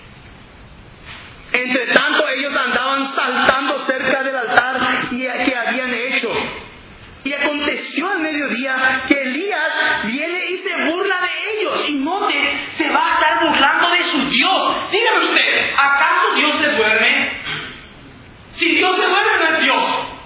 Entre tanto, ellos andaban saltando cerca del altar que habían hecho. Y aconteció al mediodía que Elías viene y se burla de ellos. Y note, se va a estar burlando de su Dios. Dígame usted, ¿acaso Dios se duerme? Si Dios se duerme, no es Dios.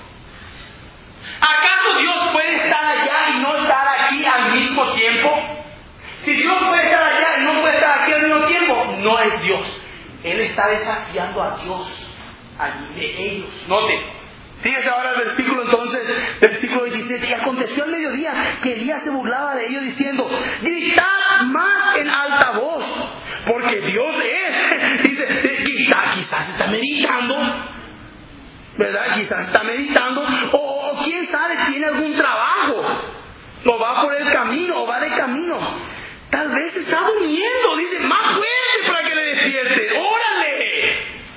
¿Acaso Dios puede estar allá y no estar aquí al mismo tiempo? Si Dios puede estar allá y no puede estar aquí al mismo tiempo, no es Dios. Él está desafiando a Dios allí de ellos. Note, fíjese ahora el versículo entonces, versículo 27. Y aconteció al mediodía que Elías se burlaba de ellos diciendo: gritad más en alta voz, porque Dios es. Dice, quizás está meditando, ¿verdad? Quizás está meditando, o quién sabe, tiene algún trabajo, o va por el camino, o va de camino. Tal vez está durmiendo. Dice: más fuerte para que le despierte. ¡Órale!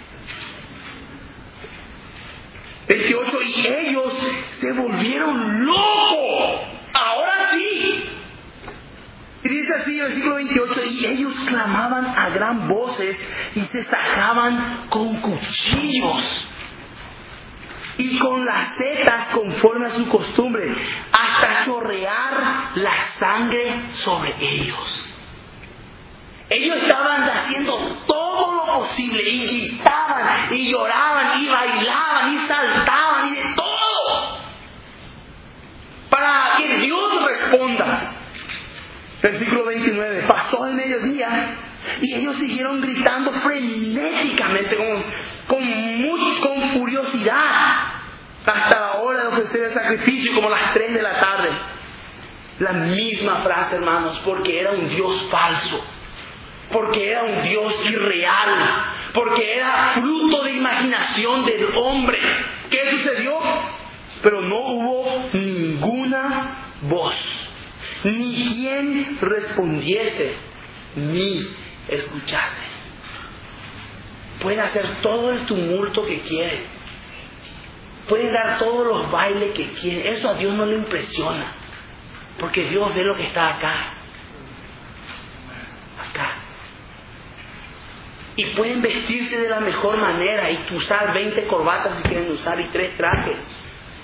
28. Y ellos se volvieron locos. Ahora sí. Y dice así el versículo 28. Y ellos clamaban a gran voces y se sacaban con cuchillos y con las setas conforme a su costumbre, hasta chorrear la sangre sobre ellos. Ellos estaban haciendo todo lo posible, y gritaban, y lloraban, y bailaban, y saltaban, y de todo, para que Dios responda. Versículo 29. Pasó el mediodía, y ellos siguieron gritando frenéticamente, con furiosidad, hasta la hora de ofrecer el sacrificio, como las 3 de la tarde. La misma frase, hermanos, porque era un Dios falso, porque era un Dios irreal, porque era fruto de imaginación del hombre. ¿Qué sucedió? Pero no hubo ninguna voz, ni quien respondiese, ni escuchase. Pueden hacer todo el tumulto que quieren, pueden dar todos los bailes que quieren, eso a Dios no le impresiona, porque Dios ve lo que está acá. Y pueden vestirse de la mejor manera y usar 20 corbatas si quieren usar, y 3 trajes,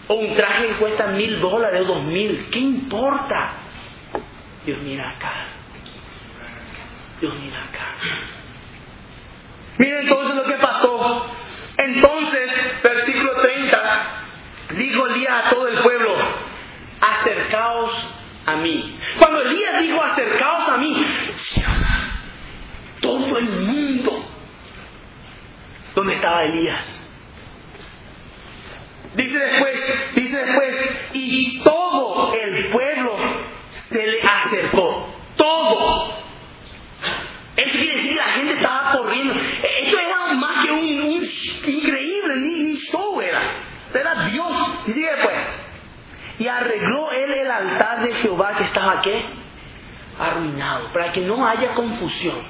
O un traje que cuesta $1,000 o $2,000. ¿Qué importa? Dios mira acá. Dios mira acá. Miren entonces lo que pasó. Entonces, versículo 30, dijo Elías a todo el pueblo: acercaos a mí. Cuando Elías dijo acercaos a mí, todo el mundo, ¿dónde estaba Elías? Dice después, y todo el pueblo se le acercó. Todo. Eso quiere decir, la gente estaba corriendo. Esto era más que un increíble, ni show era Dios. Y sigue después. Y arregló él el altar de Jehová que estaba, ¿qué? Arruinado, para que no haya confusión.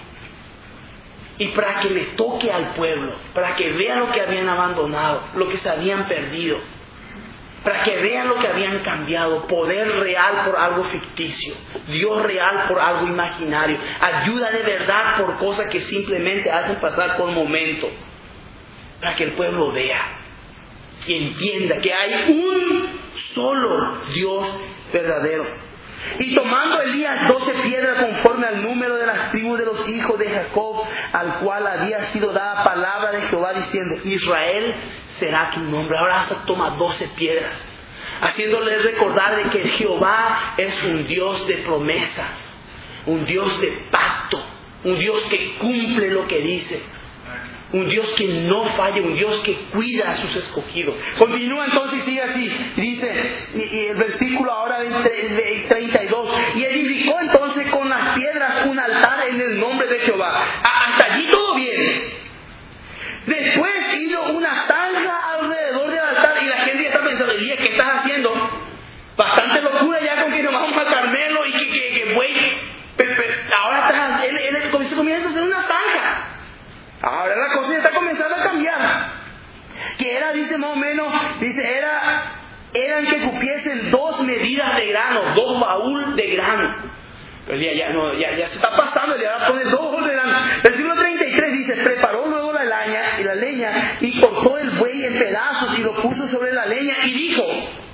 Y para que le toque al pueblo, para que vean lo que habían abandonado, lo que se habían perdido, para que vean lo que habían cambiado, poder real por algo ficticio, Dios real por algo imaginario, ayuda de verdad por cosas que simplemente hacen pasar por momento, para que el pueblo vea y entienda que hay un solo Dios verdadero. Y tomando Elías 12 piedras conforme al número de las tribus de los hijos de Jacob, al cual había sido dada palabra de Jehová diciendo: Israel será tu nombre. Ahora se toma 12 piedras, haciéndole recordar de que Jehová es un Dios de promesas, un Dios de pacto, un Dios que cumple lo que dice, un Dios que no falla, un Dios que cuida a sus escogidos. Continúa entonces y sigue así. Dice, y el versículo ahora de 32. Y edificó entonces con las piedras un altar en el nombre de Jehová. Hasta allí todo bien. Después hizo una zanja alrededor del altar y la gente ya está pensando: Elías, ¿qué estás haciendo? Bastante locura ya con que nos vamos a Carmelo y que güey. Ahora él comienza a hacer una zanja. Ahora la cosa ya está comenzando a cambiar. Que era, dice más o menos, eran que cupiesen 2 medidas de grano, 2 baúl de grano. Pero ya se está pasando, ya va a poner 2 baúl de grano. Versículo 33 dice: preparó luego la leña y cortó el buey en pedazos y lo puso sobre la leña y dijo: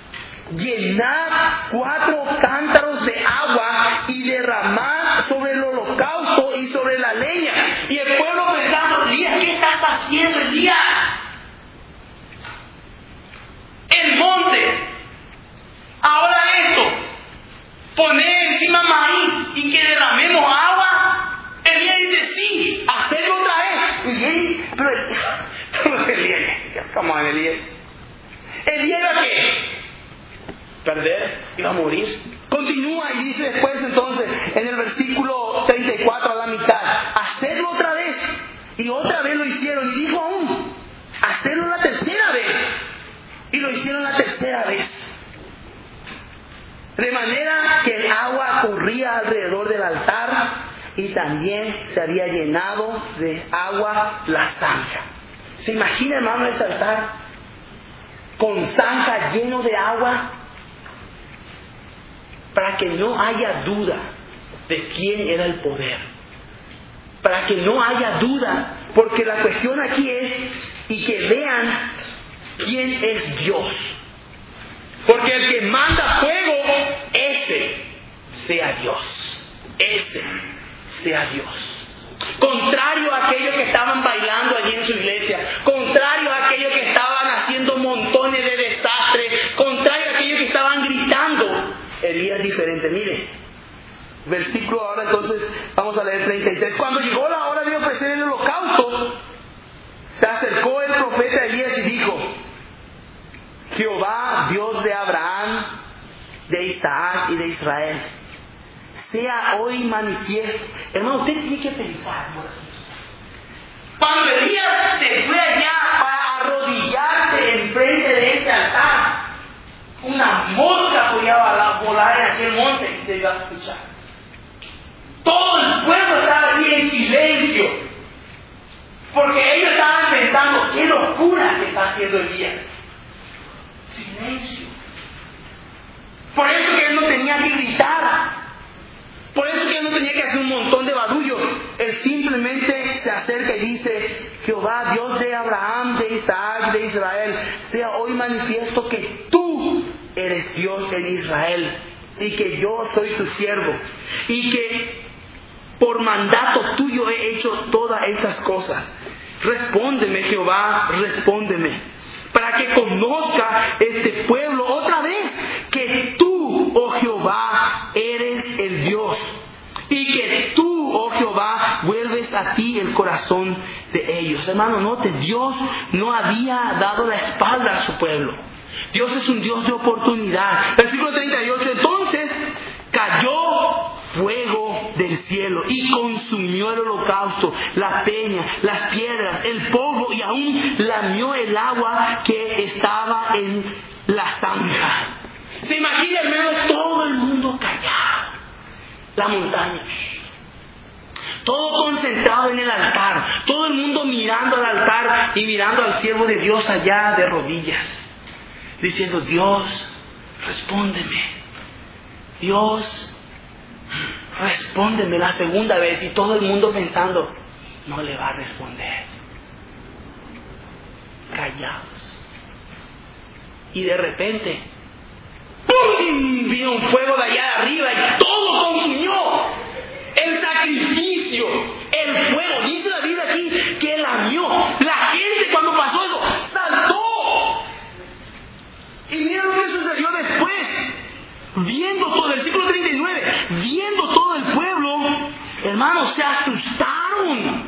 llenad 4 cántaros de agua y derramad sobre el holocausto y sobre la leña. Y el pueblo pensando: Elías, ¿qué estás haciendo, Elías? El monte, ahora esto, poner encima maíz y que derramemos agua. Elías dice: sí, hacerlo otra vez. Pero Elías, come on, Elías. Elías era qué? Perder, iba a morir. Continúa y dice después entonces en el versículo 34 a la mitad: hacedlo otra vez. Y otra vez lo hicieron. Y dijo aún: hacerlo la tercera vez. Y lo hicieron la tercera vez. De manera que el agua corría alrededor del altar y también se había llenado de agua la zanja. ¿Se imagina, hermano, ese altar con zanja lleno de agua? Para que no haya duda de quién era el poder. Para que no haya duda, porque la cuestión aquí es, y que vean quién es Dios. Porque el que manda fuego, ese sea Dios. Ese sea Dios. Contrario a aquellos que estaban bailando allí en su iglesia, contrario a aquellos que estaban haciendo montones de desastres, contrario a aquellos que estaban gritando, Elías diferente. Mire, versículo ahora entonces, vamos a leer 36. Cuando llegó la hora de ofrecer el holocausto, se acercó el profeta Elías y dijo: Jehová, Dios de Abraham, de Isaac y de Israel, sea hoy manifiesto. Hermano, usted tiene que pensar. Cuando Elías se fue allá para arrodillarse enfrente de ese altar, una mosca podía volar en aquel monte y se iba a escuchar. Todo el pueblo estaba allí en silencio, porque ellos estaban pensando: qué locura que está haciendo Elías. Silencio. Por eso que él no tenía que gritar, por eso que él no tenía que hacer un montón de barullo. Él simplemente se acerca y dice: Jehová, Dios de Abraham, de Isaac, de Israel, sea hoy manifiesto que tú eres Dios en Israel y que yo soy tu siervo y que por mandato tuyo he hecho todas estas cosas. Respóndeme, Jehová, respóndeme, para que conozca este pueblo otra vez que tú, oh Jehová, eres el Dios y que tú, oh Jehová, vuelves a ti el corazón de ellos. Hermano, note, Dios no había dado la espalda a su pueblo. Dios es un Dios de oportunidad. Versículo 38, entonces cayó fuego del cielo y consumió el holocausto, la peña, las piedras, el polvo y aún lamió el agua que estaba en la zanja. Se imagina, hermano, todo el mundo callado, la montaña, todo concentrado en el altar, todo el mundo mirando al altar y mirando al siervo de Dios allá de rodillas, diciendo: Dios, respóndeme, Dios, respóndeme la segunda vez. Y todo el mundo pensando: no le va a responder. Callados. Y de repente, ¡pum!, vino un fuego de allá de arriba y todo consumió. El sacrificio, el fuego. Dice la Biblia aquí que lamió. La gente, cuando pasó eso, saltó. Y mira lo que sucedió después. Viendo todo, versículo 39, viendo todo el pueblo, hermanos, se asustaron.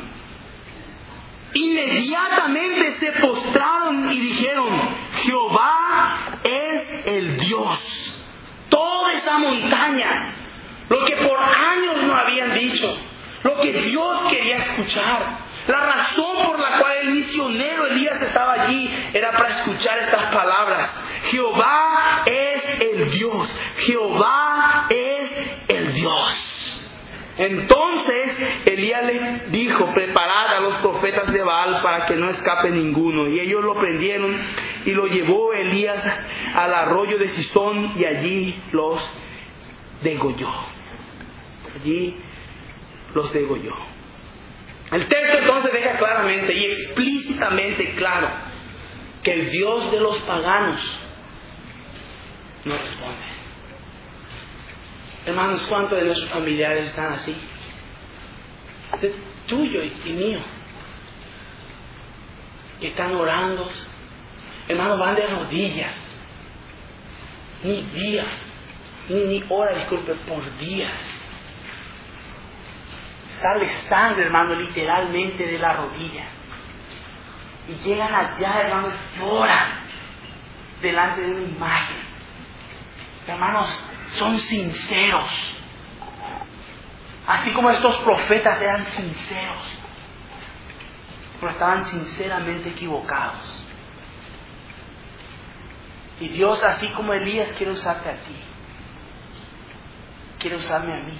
Inmediatamente se postraron y dijeron: Jehová es el Dios. Toda esa montaña, lo que por años no habían dicho, lo que Dios quería escuchar. La razón por la cual el misionero Elías estaba allí era para escuchar estas palabras: Jehová es el Dios, Jehová es el Dios. Entonces Elías les dijo: preparad a los profetas de Baal para que no escape ninguno. Y ellos lo prendieron y lo llevó Elías al arroyo de Sison y allí los degolló. Allí los degolló. El texto entonces deja claramente y explícitamente claro que el Dios de los paganos no responde. Hermanos, ¿cuántos de nuestros familiares están así? De tuyo y mío. Que están orando. Hermanos, van de rodillas. Ni días, ni horas, disculpe, por días. Sale sangre, hermano, literalmente de la rodilla. Y llegan allá, hermano, y lloran delante de una imagen. Hermanos, son sinceros. Así como estos profetas eran sinceros, pero estaban sinceramente equivocados. Y Dios, así como Elías, quiere usarte a ti, quiere usarme a mí,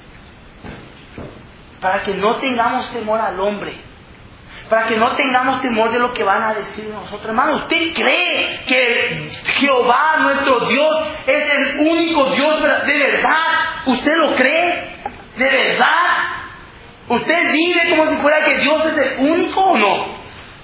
para que no tengamos temor al hombre, para que no tengamos temor de lo que van a decir de nosotros. Hermano, ¿usted cree que Jehová, nuestro Dios, es el único Dios de verdad? ¿Usted lo cree? ¿De verdad? ¿Usted vive como si fuera que Dios es el único o no?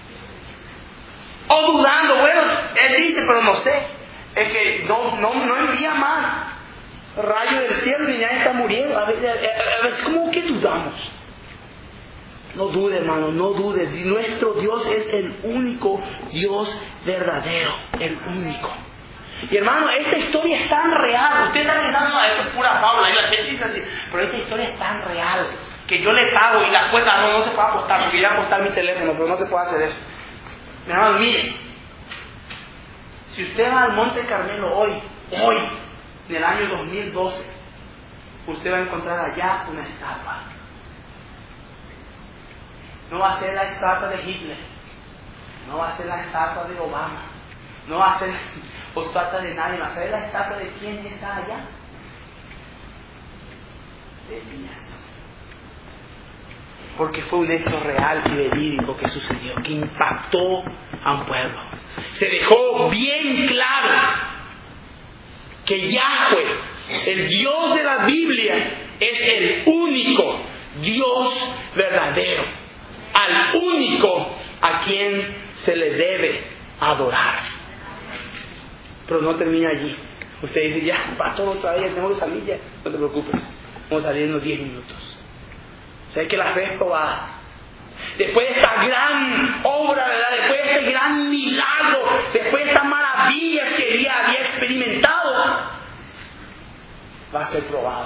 O dudando: bueno, Él dice, pero no sé, es que no envía más rayo del cielo y ya está muriendo. A veces, ¿cómo que dudamos? No dude, hermano, no dude. Nuestro Dios es el único Dios verdadero, el único. Y hermano, esta historia es tan real. Usted está pensando: eso es pura fábula, y la gente dice así. Pero esta historia es tan real que yo le pago y la cuenta no se puede apostar. Porque iré a apostar mi teléfono, pero no se puede hacer eso. Mi hermano, mire, si usted va al Monte Carmelo hoy, en el año 2012, usted va a encontrar allá una estatua. No va a ser la estatua de Hitler, no va a ser la estatua de Obama, no va a ser la estatua de nadie, va a ser la estatua de quién está allá. De Elías. Porque fue un hecho real y verídico que sucedió, que impactó a un pueblo. Se dejó bien claro que Yahweh, el Dios de la Biblia, es el único Dios verdadero, al único a quien se le debe adorar. Pero no termina allí. Usted dice, ya, pastor, otra vez, tengo que salir ya. No te preocupes, vamos a salir en unos 10 minutos. Sé que la fe es probada. Después de esta gran obra, ¿verdad? Después de este gran milagro, después de estas maravillas que Elías había experimentado, va a ser probado.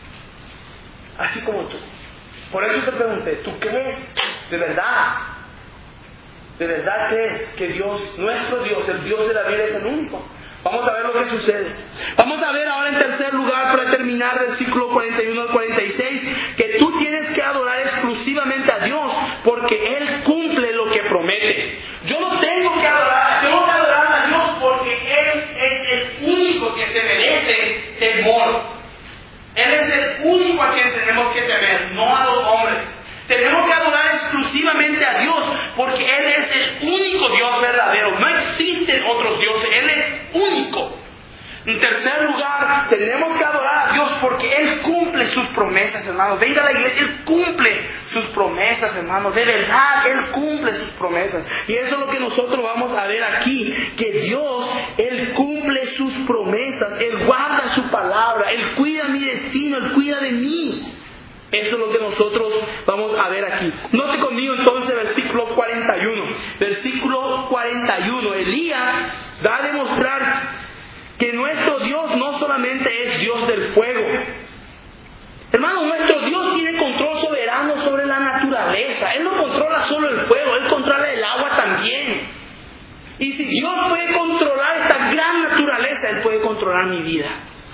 Así como tú. Por eso te pregunté, ¿tú crees de verdad? ¿De verdad crees que Dios, nuestro Dios, el Dios de la vida, es el único? Vamos a ver lo que sucede. Vamos a ver ahora en tercer lugar, para terminar, del versículo 41 al 46, que tú tienes que adorar exclusivamente a Dios, porque Él cumple lo que promete. Yo no tengo que adorar a Dios porque Él es el único que se merece temor. Él es el único a quien tenemos que temer, no a los hombres. Tenemos que adorar exclusivamente a Dios, porque Él es el único Dios verdadero. No existen otros dioses, Él es único. En tercer lugar, tenemos que adorar a Dios porque Él cumple sus promesas, hermanos. Venga a la iglesia, Él cumple sus promesas, hermanos. De verdad, Él cumple sus promesas. Y eso es lo que nosotros vamos a ver aquí. Que Dios, Él cumple sus promesas. Él guarda su palabra. Él cuida mi destino. Él cuida de mí. Eso es lo que nosotros vamos a ver aquí. Note conmigo entonces el versículo 41. Versículo 41. Elías da a demostrar que nuestro Dios no solamente es Dios del fuego. Hermano, nuestro Dios tiene control soberano sobre la naturaleza. Él no controla solo el fuego, Él controla el agua también. Y si Dios puede controlar esta gran naturaleza, Él puede controlar mi vida.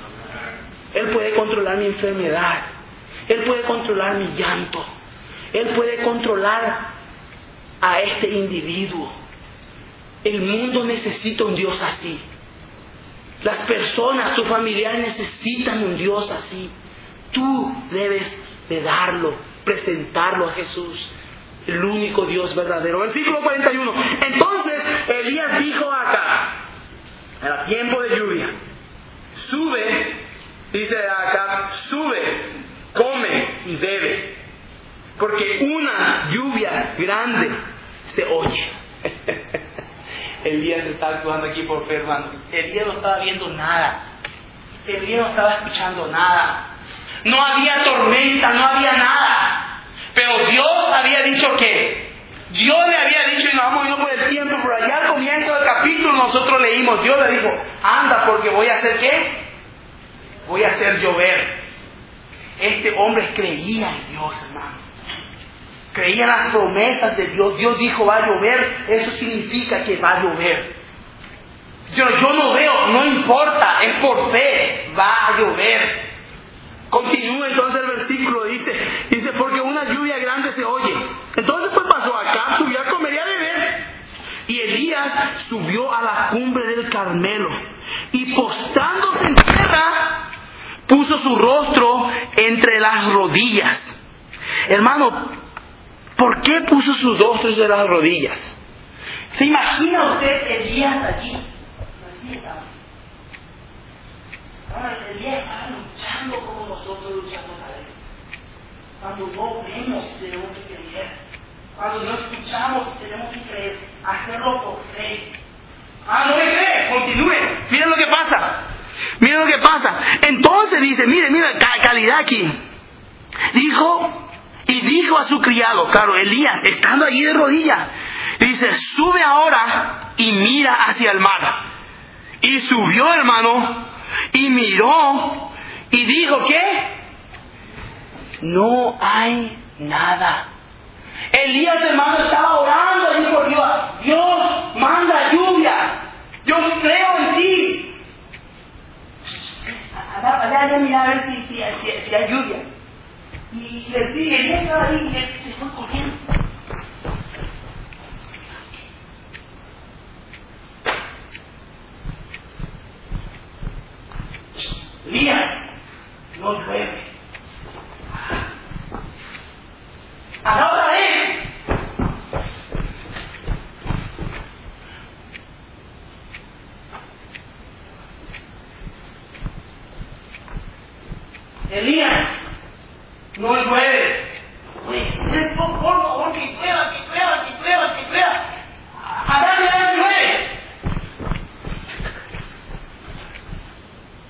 Él puede controlar mi enfermedad. Él puede controlar mi llanto. Él puede controlar a este individuo. El mundo necesita un Dios así. Las personas, sus familiares necesitan un Dios así. Tú debes de darlo, presentarlo a Jesús, el único Dios verdadero. Versículo 41. Entonces Elías dijo a Acab, era tiempo de lluvia, sube, dice Acab, sube, come y bebe, porque una lluvia grande se oye. Elías está actuando aquí por fe, hermanos. Elías no estaba viendo nada. Elías no estaba escuchando nada. No había tormenta, no había nada. Pero Dios había dicho que. Dios le había dicho, y nos vamos viendo por el tiempo, pero allá al comienzo del capítulo nosotros leímos, Dios le dijo, anda porque voy a hacer ¿qué? Voy a hacer llover. Este hombre creía en Dios, hermano. Creía en las promesas de Dios. Dios dijo va a llover, eso significa que va a llover. Yo no veo, no importa, es por fe, va a llover. Continúa entonces el versículo, dice porque una lluvia grande se oye. Entonces pues pasó acá, subió a comer y a beber. Y Elías subió a la cumbre del Carmelo y postándose en tierra, puso su rostro entre las rodillas. Hermano, ¿por qué puso sus rostros de las rodillas? ¿Se imagina usted Elías allí? Así estaba. Elías estaba luchando como nosotros luchamos a veces. Cuando no vemos, tenemos que creer. Cuando no escuchamos, tenemos que creer. Hacerlo por fe. ¿No me cree? Continúe. Miren lo que pasa. Miren lo que pasa. Entonces dice, mire, calidad aquí. Dijo a su criado, claro, Elías, estando allí de rodillas, dice, sube ahora y mira hacia el mar. Y subió, hermano, y miró, y dijo, ¿qué? No hay nada. Elías, hermano, estaba orando, y dijo, Dios, manda lluvia. Yo creo en ti. Anda a mirar a ver si hay lluvia. Y le sigue, y él estaba ahí y él se fue corriendo. Elías, no llueve. ¡Hasta otra vez! Elías, no llueve. Por favor, que llueva. Acá ya no llueve.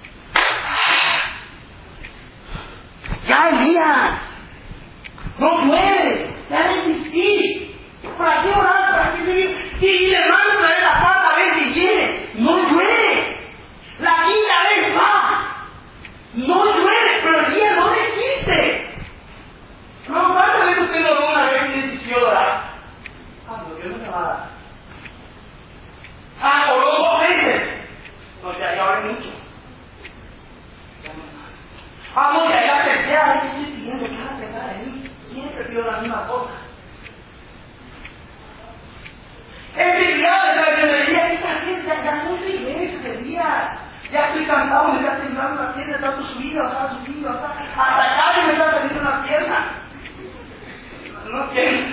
Elías, no llueve, ya desistí. ¿Para qué orar? ¿Para qué seguir? Y le mando a traer la cuarta vez y viene, no llueve. La quinta vez va, no llueve, pero Elías no desiste. No, ¿cuántas veces usted oró una vez y desistió de orar? Pero Dios no me va a dar. Oró 2 veces. No, ya oré mucho. Ya no más. No, ya acepté a ver qué estoy pidiendo, ¿qué van a pensar ahí? Siempre pido la misma cosa. El criado de la teoría, ¿qué está haciendo? Ya son 6 meses de día. Ya estoy cansado, me está temblando la pierna, tanto subido, hasta acá y me está saliendo una pierna. No quiero.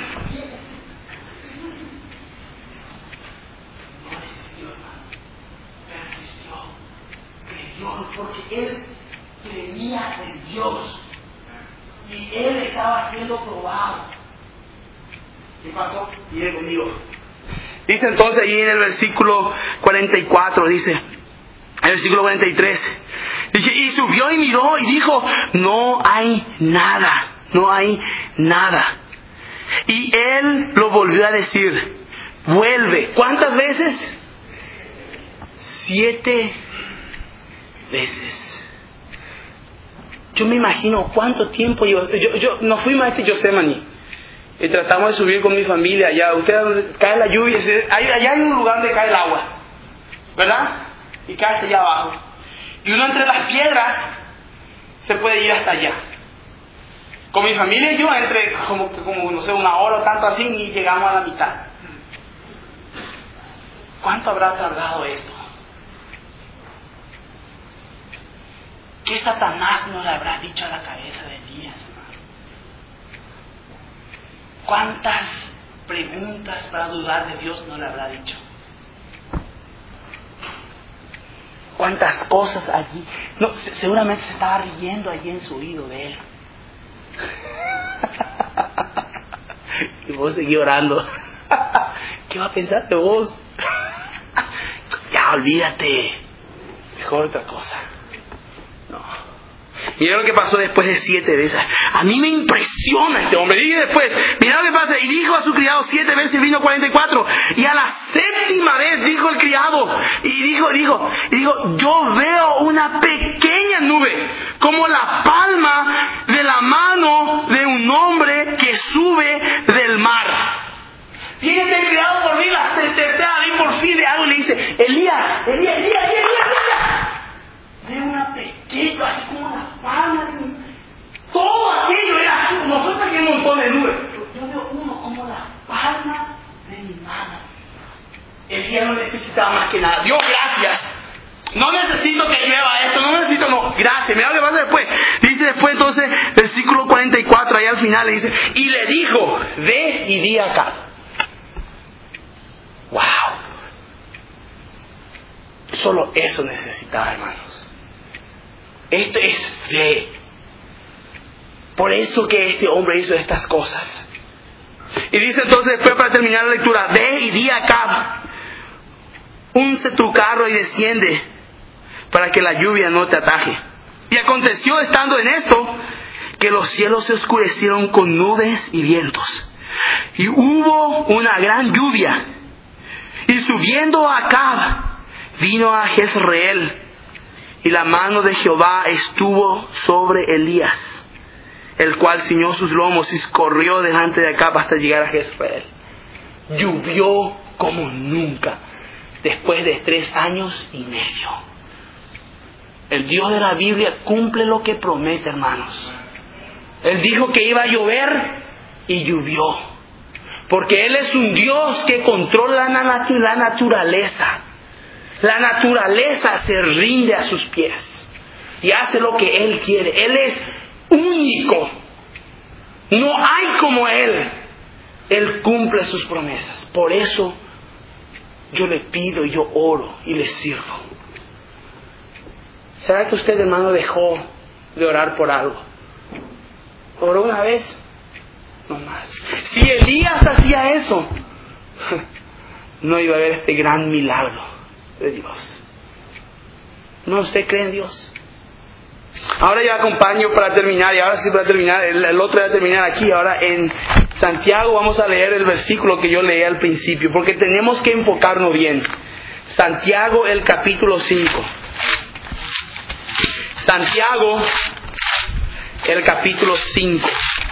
No desistió, hermano. Persistió. Creyó porque él creía en Dios. Y él estaba siendo probado. ¿Qué pasó? Mire conmigo. Dice entonces ahí en el versículo 44, dice, en el versículo 43, dice, y subió y miró y dijo, no hay nada. Y él lo volvió a decir, vuelve. ¿Cuántas veces? 7 veces. Yo me imagino cuánto tiempo yo nos fuimos a Yosemite y tratamos de subir con mi familia allá. Usted cae la lluvia, allá hay un lugar donde cae el agua, ¿verdad? Y cae hasta allá abajo. Y uno entre las piedras se puede ir hasta allá. Con mi familia y yo entre como no sé, 1 hora o tanto así y llegamos a la mitad. ¿Cuánto habrá tardado esto? ¿Qué Satanás no le habrá dicho a la cabeza de Elías, hermano? ¿Cuántas preguntas para dudar de Dios no le habrá dicho? ¿Cuántas cosas allí? No, seguramente se estaba riendo allí en su oído de él. Y vos seguís orando. ¿Qué va a pensar de vos? Ya, olvídate. Mejor otra cosa. No. Mira lo que pasó después de 7 veces. A mí me impresiona este hombre. Dije después, mira lo que pasa. Y dijo a su criado 7 veces, vino 44. Y a la 7ª vez dijo el criado. Y dijo, yo veo una pequeña nube, como la palma de la mano de un hombre que sube del mar. Viene el criado por mí, la 3ª vez por fin de algo y le dice, Elías. Veo una pequeña, así como una palma de... Todo aquello era así, como fue que un montón de nubes. Yo veo uno como la palma de mi mano. Elías no necesitaba más que nada. Dios, gracias. No necesito que llueva esto, gracias. Mira lo que pasa después. Dice después entonces, versículo 44, ahí al final le dice, y le dijo, ve y di acá. Wow. Solo eso necesitaba, hermanos. Esto es fe. Por eso que este hombre hizo estas cosas. Y dice entonces después, para terminar la lectura, ve y di acá, unce tu carro y desciende, para que la lluvia no te ataje. Y aconteció, estando en esto, que los cielos se oscurecieron con nubes y vientos, y hubo una gran lluvia. Y subiendo a Acab, vino a Jezreel, y la mano de Jehová estuvo sobre Elías, el cual ciñó sus lomos y corrió delante de Acab hasta llegar a Jezreel. Llovió como nunca, después de 3 años y medio. El Dios de la Biblia cumple lo que promete, hermanos. Él dijo que iba a llover y llovió. Porque Él es un Dios que controla la naturaleza. La naturaleza se rinde a sus pies y hace lo que Él quiere. Él es único. No hay como Él. Él cumple sus promesas. Por eso yo le pido, yo oro y le sirvo. ¿Será que usted, hermano, dejó de orar por algo? ¿Oró una vez? No más. Si Elías hacía eso, no iba a haber este gran milagro de Dios. ¿No usted cree en Dios? Ahora yo acompaño para terminar, y ahora sí para terminar, el otro va a terminar aquí. Ahora en Santiago vamos a leer el versículo que yo leí al principio, porque tenemos que enfocarnos bien. Santiago, el capítulo 5. Santiago, el capítulo 5.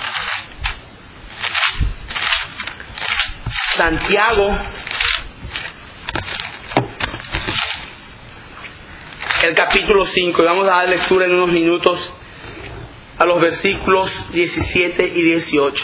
Santiago, el capítulo 5. Y vamos a dar lectura en unos minutos a los versículos 17 y 18.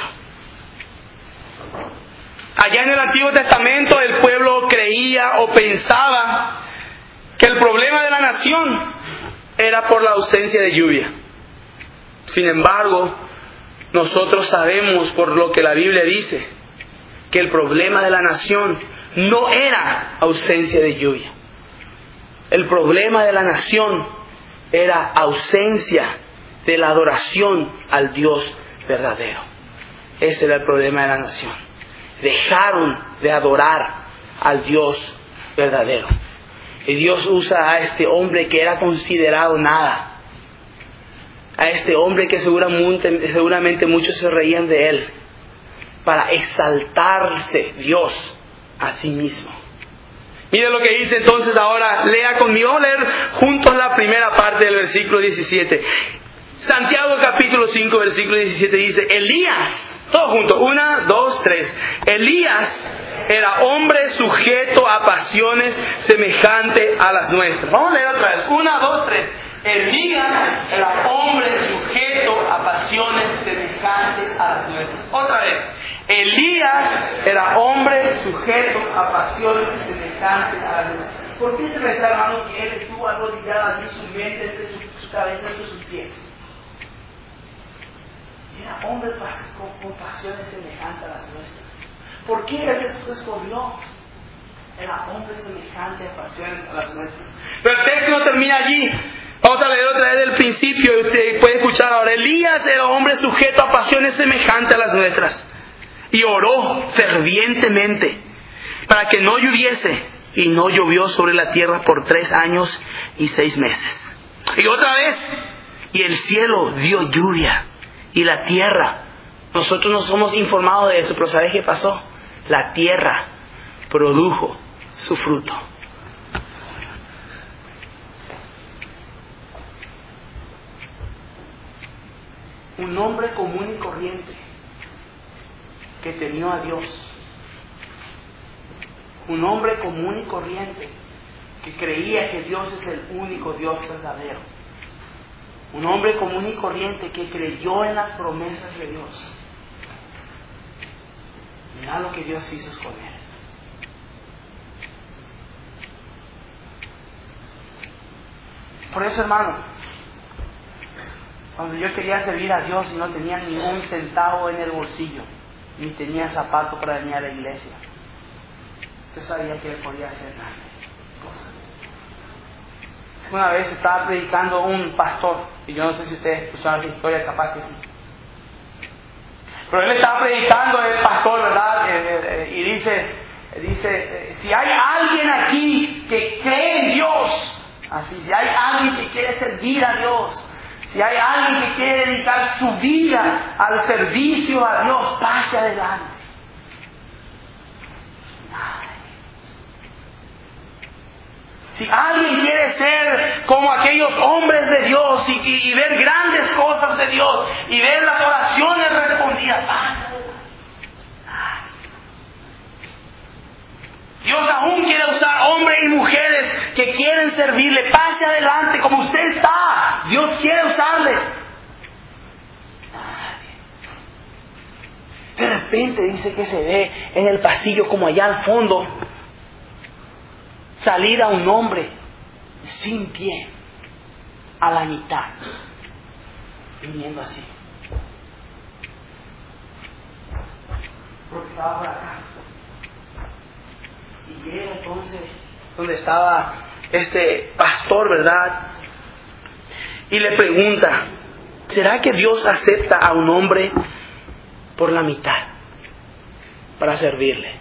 Allá en el Antiguo Testamento el pueblo creía o pensaba que el problema de la nación era por la ausencia de lluvia. Sin embargo, nosotros sabemos por lo que la Biblia dice que el problema de la nación no era ausencia de lluvia. El problema de la nación era ausencia de la adoración al Dios verdadero. Ese era el problema de la nación. Dejaron de adorar al Dios verdadero. Y Dios usa a este hombre que era considerado nada. A este hombre que seguramente muchos se reían de él, para exaltarse Dios a sí mismo. Mire lo que dice entonces ahora. Lea conmigo. Vamos a leer juntos la primera parte del versículo 17. Santiago capítulo 5 versículo 17 dice: Elías, todos juntos, 1, 2, 3. Elías era hombre sujeto a pasiones semejante a las nuestras. Vamos a leer otra vez. 1, 2, 3. Elías era hombre sujeto a pasiones semejantes a las nuestras. Otra vez. Elías era hombre sujeto a pasiones semejantes a las nuestras. ¿Por qué se pensaba, hermano, que él estuvo arrodillado allí, su mente entre su cabeza entre sus pies? Era hombre con pasiones semejantes a las nuestras. ¿Por qué él escogió? Era hombre semejante a pasiones a las nuestras. Pero el texto no termina allí. Vamos a leer otra vez del principio y usted puede escuchar ahora. Elías era hombre sujeto a pasiones semejantes a las nuestras. Y oró fervientemente para que no lloviese. Y no llovió sobre la tierra por 3 años y 6 meses. Y otra vez. Y el cielo dio lluvia. Y la tierra. Nosotros no somos informados de eso, pero ¿sabes qué pasó? La tierra produjo su fruto. Un hombre común y corriente que temió a Dios. Un hombre común y corriente que creía que Dios es el único Dios verdadero. Un hombre común y corriente que creyó en las promesas de Dios. Mira lo que Dios hizo con él. Por eso, hermano, cuando yo quería servir a Dios y no tenía ni un centavo en el bolsillo, ni tenía zapato para venir a la iglesia, yo sabía que él podía hacer cosas. Una vez estaba predicando un pastor, y yo no sé si ustedes escucharon la historia, capaz que sí. Pero él estaba predicando, el pastor, ¿verdad? Y dice, si hay alguien aquí que cree en Dios, así, si hay alguien que quiere servir a Dios, si hay alguien que quiere dedicar su vida al servicio a Dios, pase adelante. Si alguien quiere ser como aquellos hombres de Dios y ver grandes cosas de Dios y ver las oraciones respondidas, pase adelante. Dios aún quiere usar hombres y mujeres que quieren servirle. Pase adelante como usted está. Dios quiere usarle. De repente dice que se ve en el pasillo, como allá al fondo, salir a un hombre sin pie, a la mitad, viniendo así. Porque estaba por acá. Y llega entonces donde estaba este pastor, ¿verdad? Y le pregunta, ¿será que Dios acepta a un hombre por la mitad para servirle?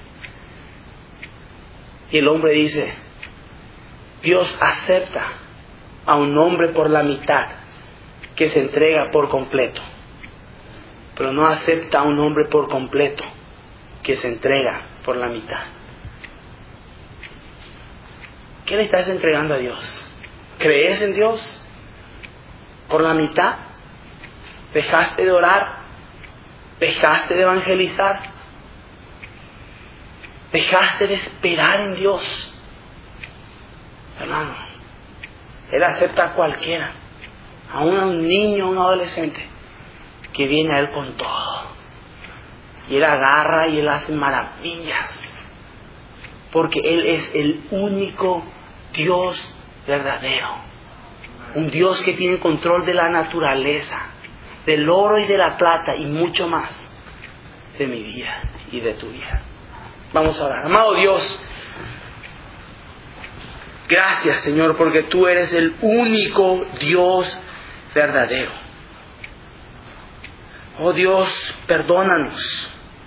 Y el hombre dice, Dios acepta a un hombre por la mitad que se entrega por completo, pero no acepta a un hombre por completo que se entrega por la mitad. ¿Qué le estás entregando a Dios? ¿Crees en Dios por la mitad? ¿Dejaste de orar? ¿Dejaste de evangelizar? ¿Dejaste de esperar en Dios? Hermano, Él acepta a cualquiera, aún a un niño, a un adolescente, que viene a Él con todo. Y Él agarra y Él hace maravillas, porque Él es el único Dios verdadero. Un Dios que tiene control de la naturaleza, del oro y de la plata y mucho más de mi vida y de tu vida. Vamos a orar. Amado Dios, gracias, Señor, porque tú eres el único Dios verdadero. Oh Dios, perdónanos,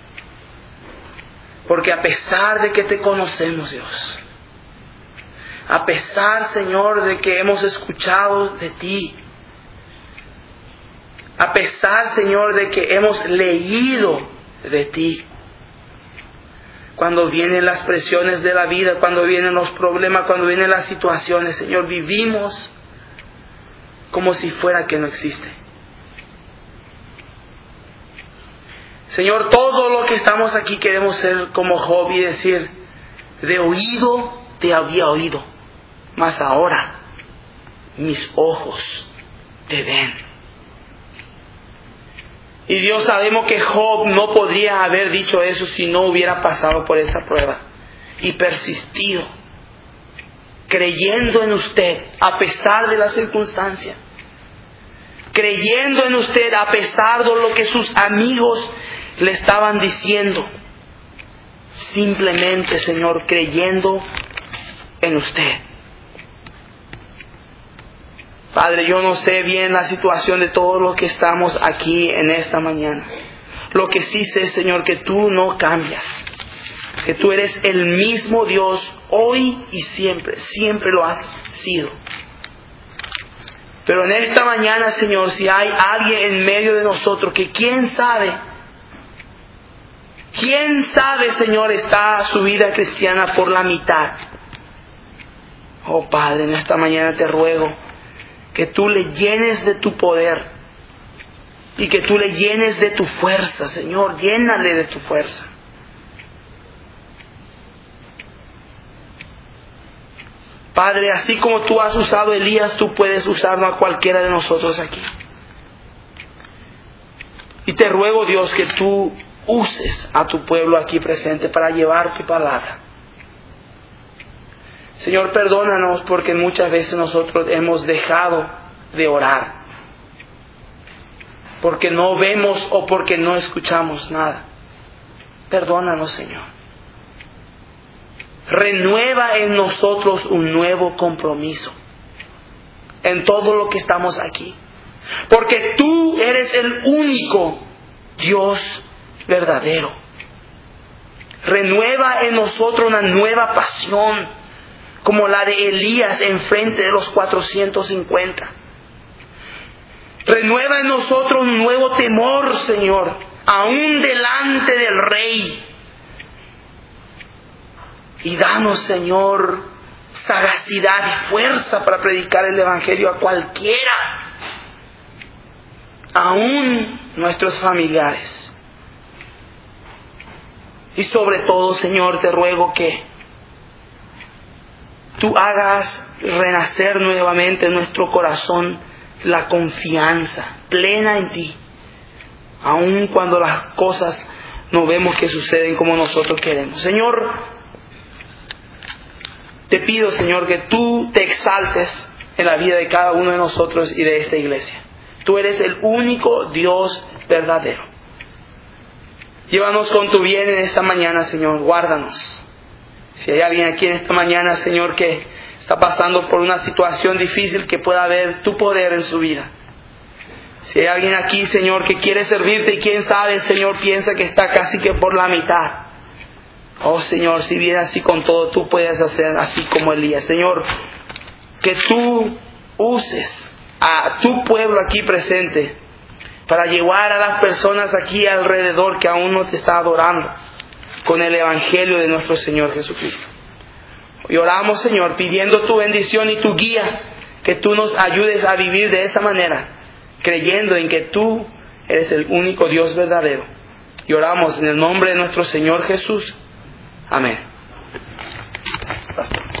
porque a pesar de que te conocemos, Dios, a pesar, Señor, de que hemos escuchado de ti, a pesar, Señor, de que hemos leído de ti, cuando vienen las presiones de la vida, cuando vienen los problemas, cuando vienen las situaciones, Señor, vivimos como si fuera que no existe. Señor, todo lo que estamos aquí queremos ser como Job y decir, de oído te había oído, mas ahora mis ojos te ven. Y Dios, sabemos que Job no podría haber dicho eso si no hubiera pasado por esa prueba y persistido, creyendo en usted a pesar de la circunstancia, creyendo en usted a pesar de lo que sus amigos le estaban diciendo, simplemente, Señor, creyendo en usted. Padre, yo no sé bien la situación de todos los que estamos aquí en esta mañana. Lo que sí sé, Señor, que tú no cambias, que tú eres el mismo Dios hoy y siempre, siempre lo has sido. Pero en esta mañana, Señor, si hay alguien en medio de nosotros que quién sabe, Señor, está su vida cristiana por la mitad. Oh Padre, en esta mañana te ruego que tú le llenes de tu poder y que tú le llenes de tu fuerza, Señor, llénale de tu fuerza. Padre, así como tú has usado a Elías, tú puedes usarlo a cualquiera de nosotros aquí. Y te ruego, Dios, que tú uses a tu pueblo aquí presente para llevar tu palabra. Señor, perdónanos porque muchas veces nosotros hemos dejado de orar, porque no vemos o porque no escuchamos nada. Perdónanos, Señor. Renueva en nosotros un nuevo compromiso en todo lo que estamos aquí, porque tú eres el único Dios verdadero. Renueva en nosotros una nueva pasión como la de Elías en frente de los 450. Renueva en nosotros un nuevo temor, Señor, aún delante del Rey. Y danos, Señor, sagacidad y fuerza para predicar el Evangelio a cualquiera, aún nuestros familiares. Y sobre todo, Señor, te ruego que tú hagas renacer nuevamente en nuestro corazón la confianza plena en ti, aun cuando las cosas no vemos que suceden como nosotros queremos. Señor, te pido, Señor, que tú te exaltes en la vida de cada uno de nosotros y de esta iglesia. Tú eres el único Dios verdadero. Llévanos con tu bien en esta mañana, Señor. Guárdanos. Si hay alguien aquí en esta mañana, Señor, que está pasando por una situación difícil, que pueda ver tu poder en su vida. Si hay alguien aquí, Señor, que quiere servirte y quién sabe, Señor, piensa que está casi que por la mitad. Oh, Señor, si viene así con todo, tú puedes hacer así como Elías. Señor, que tú uses a tu pueblo aquí presente, para llevar a las personas aquí alrededor que aún no te está adorando con el Evangelio de nuestro Señor Jesucristo. Y oramos, Señor, pidiendo tu bendición y tu guía, que tú nos ayudes a vivir de esa manera, creyendo en que tú eres el único Dios verdadero. Y oramos en el nombre de nuestro Señor Jesús. Amén. Pastor.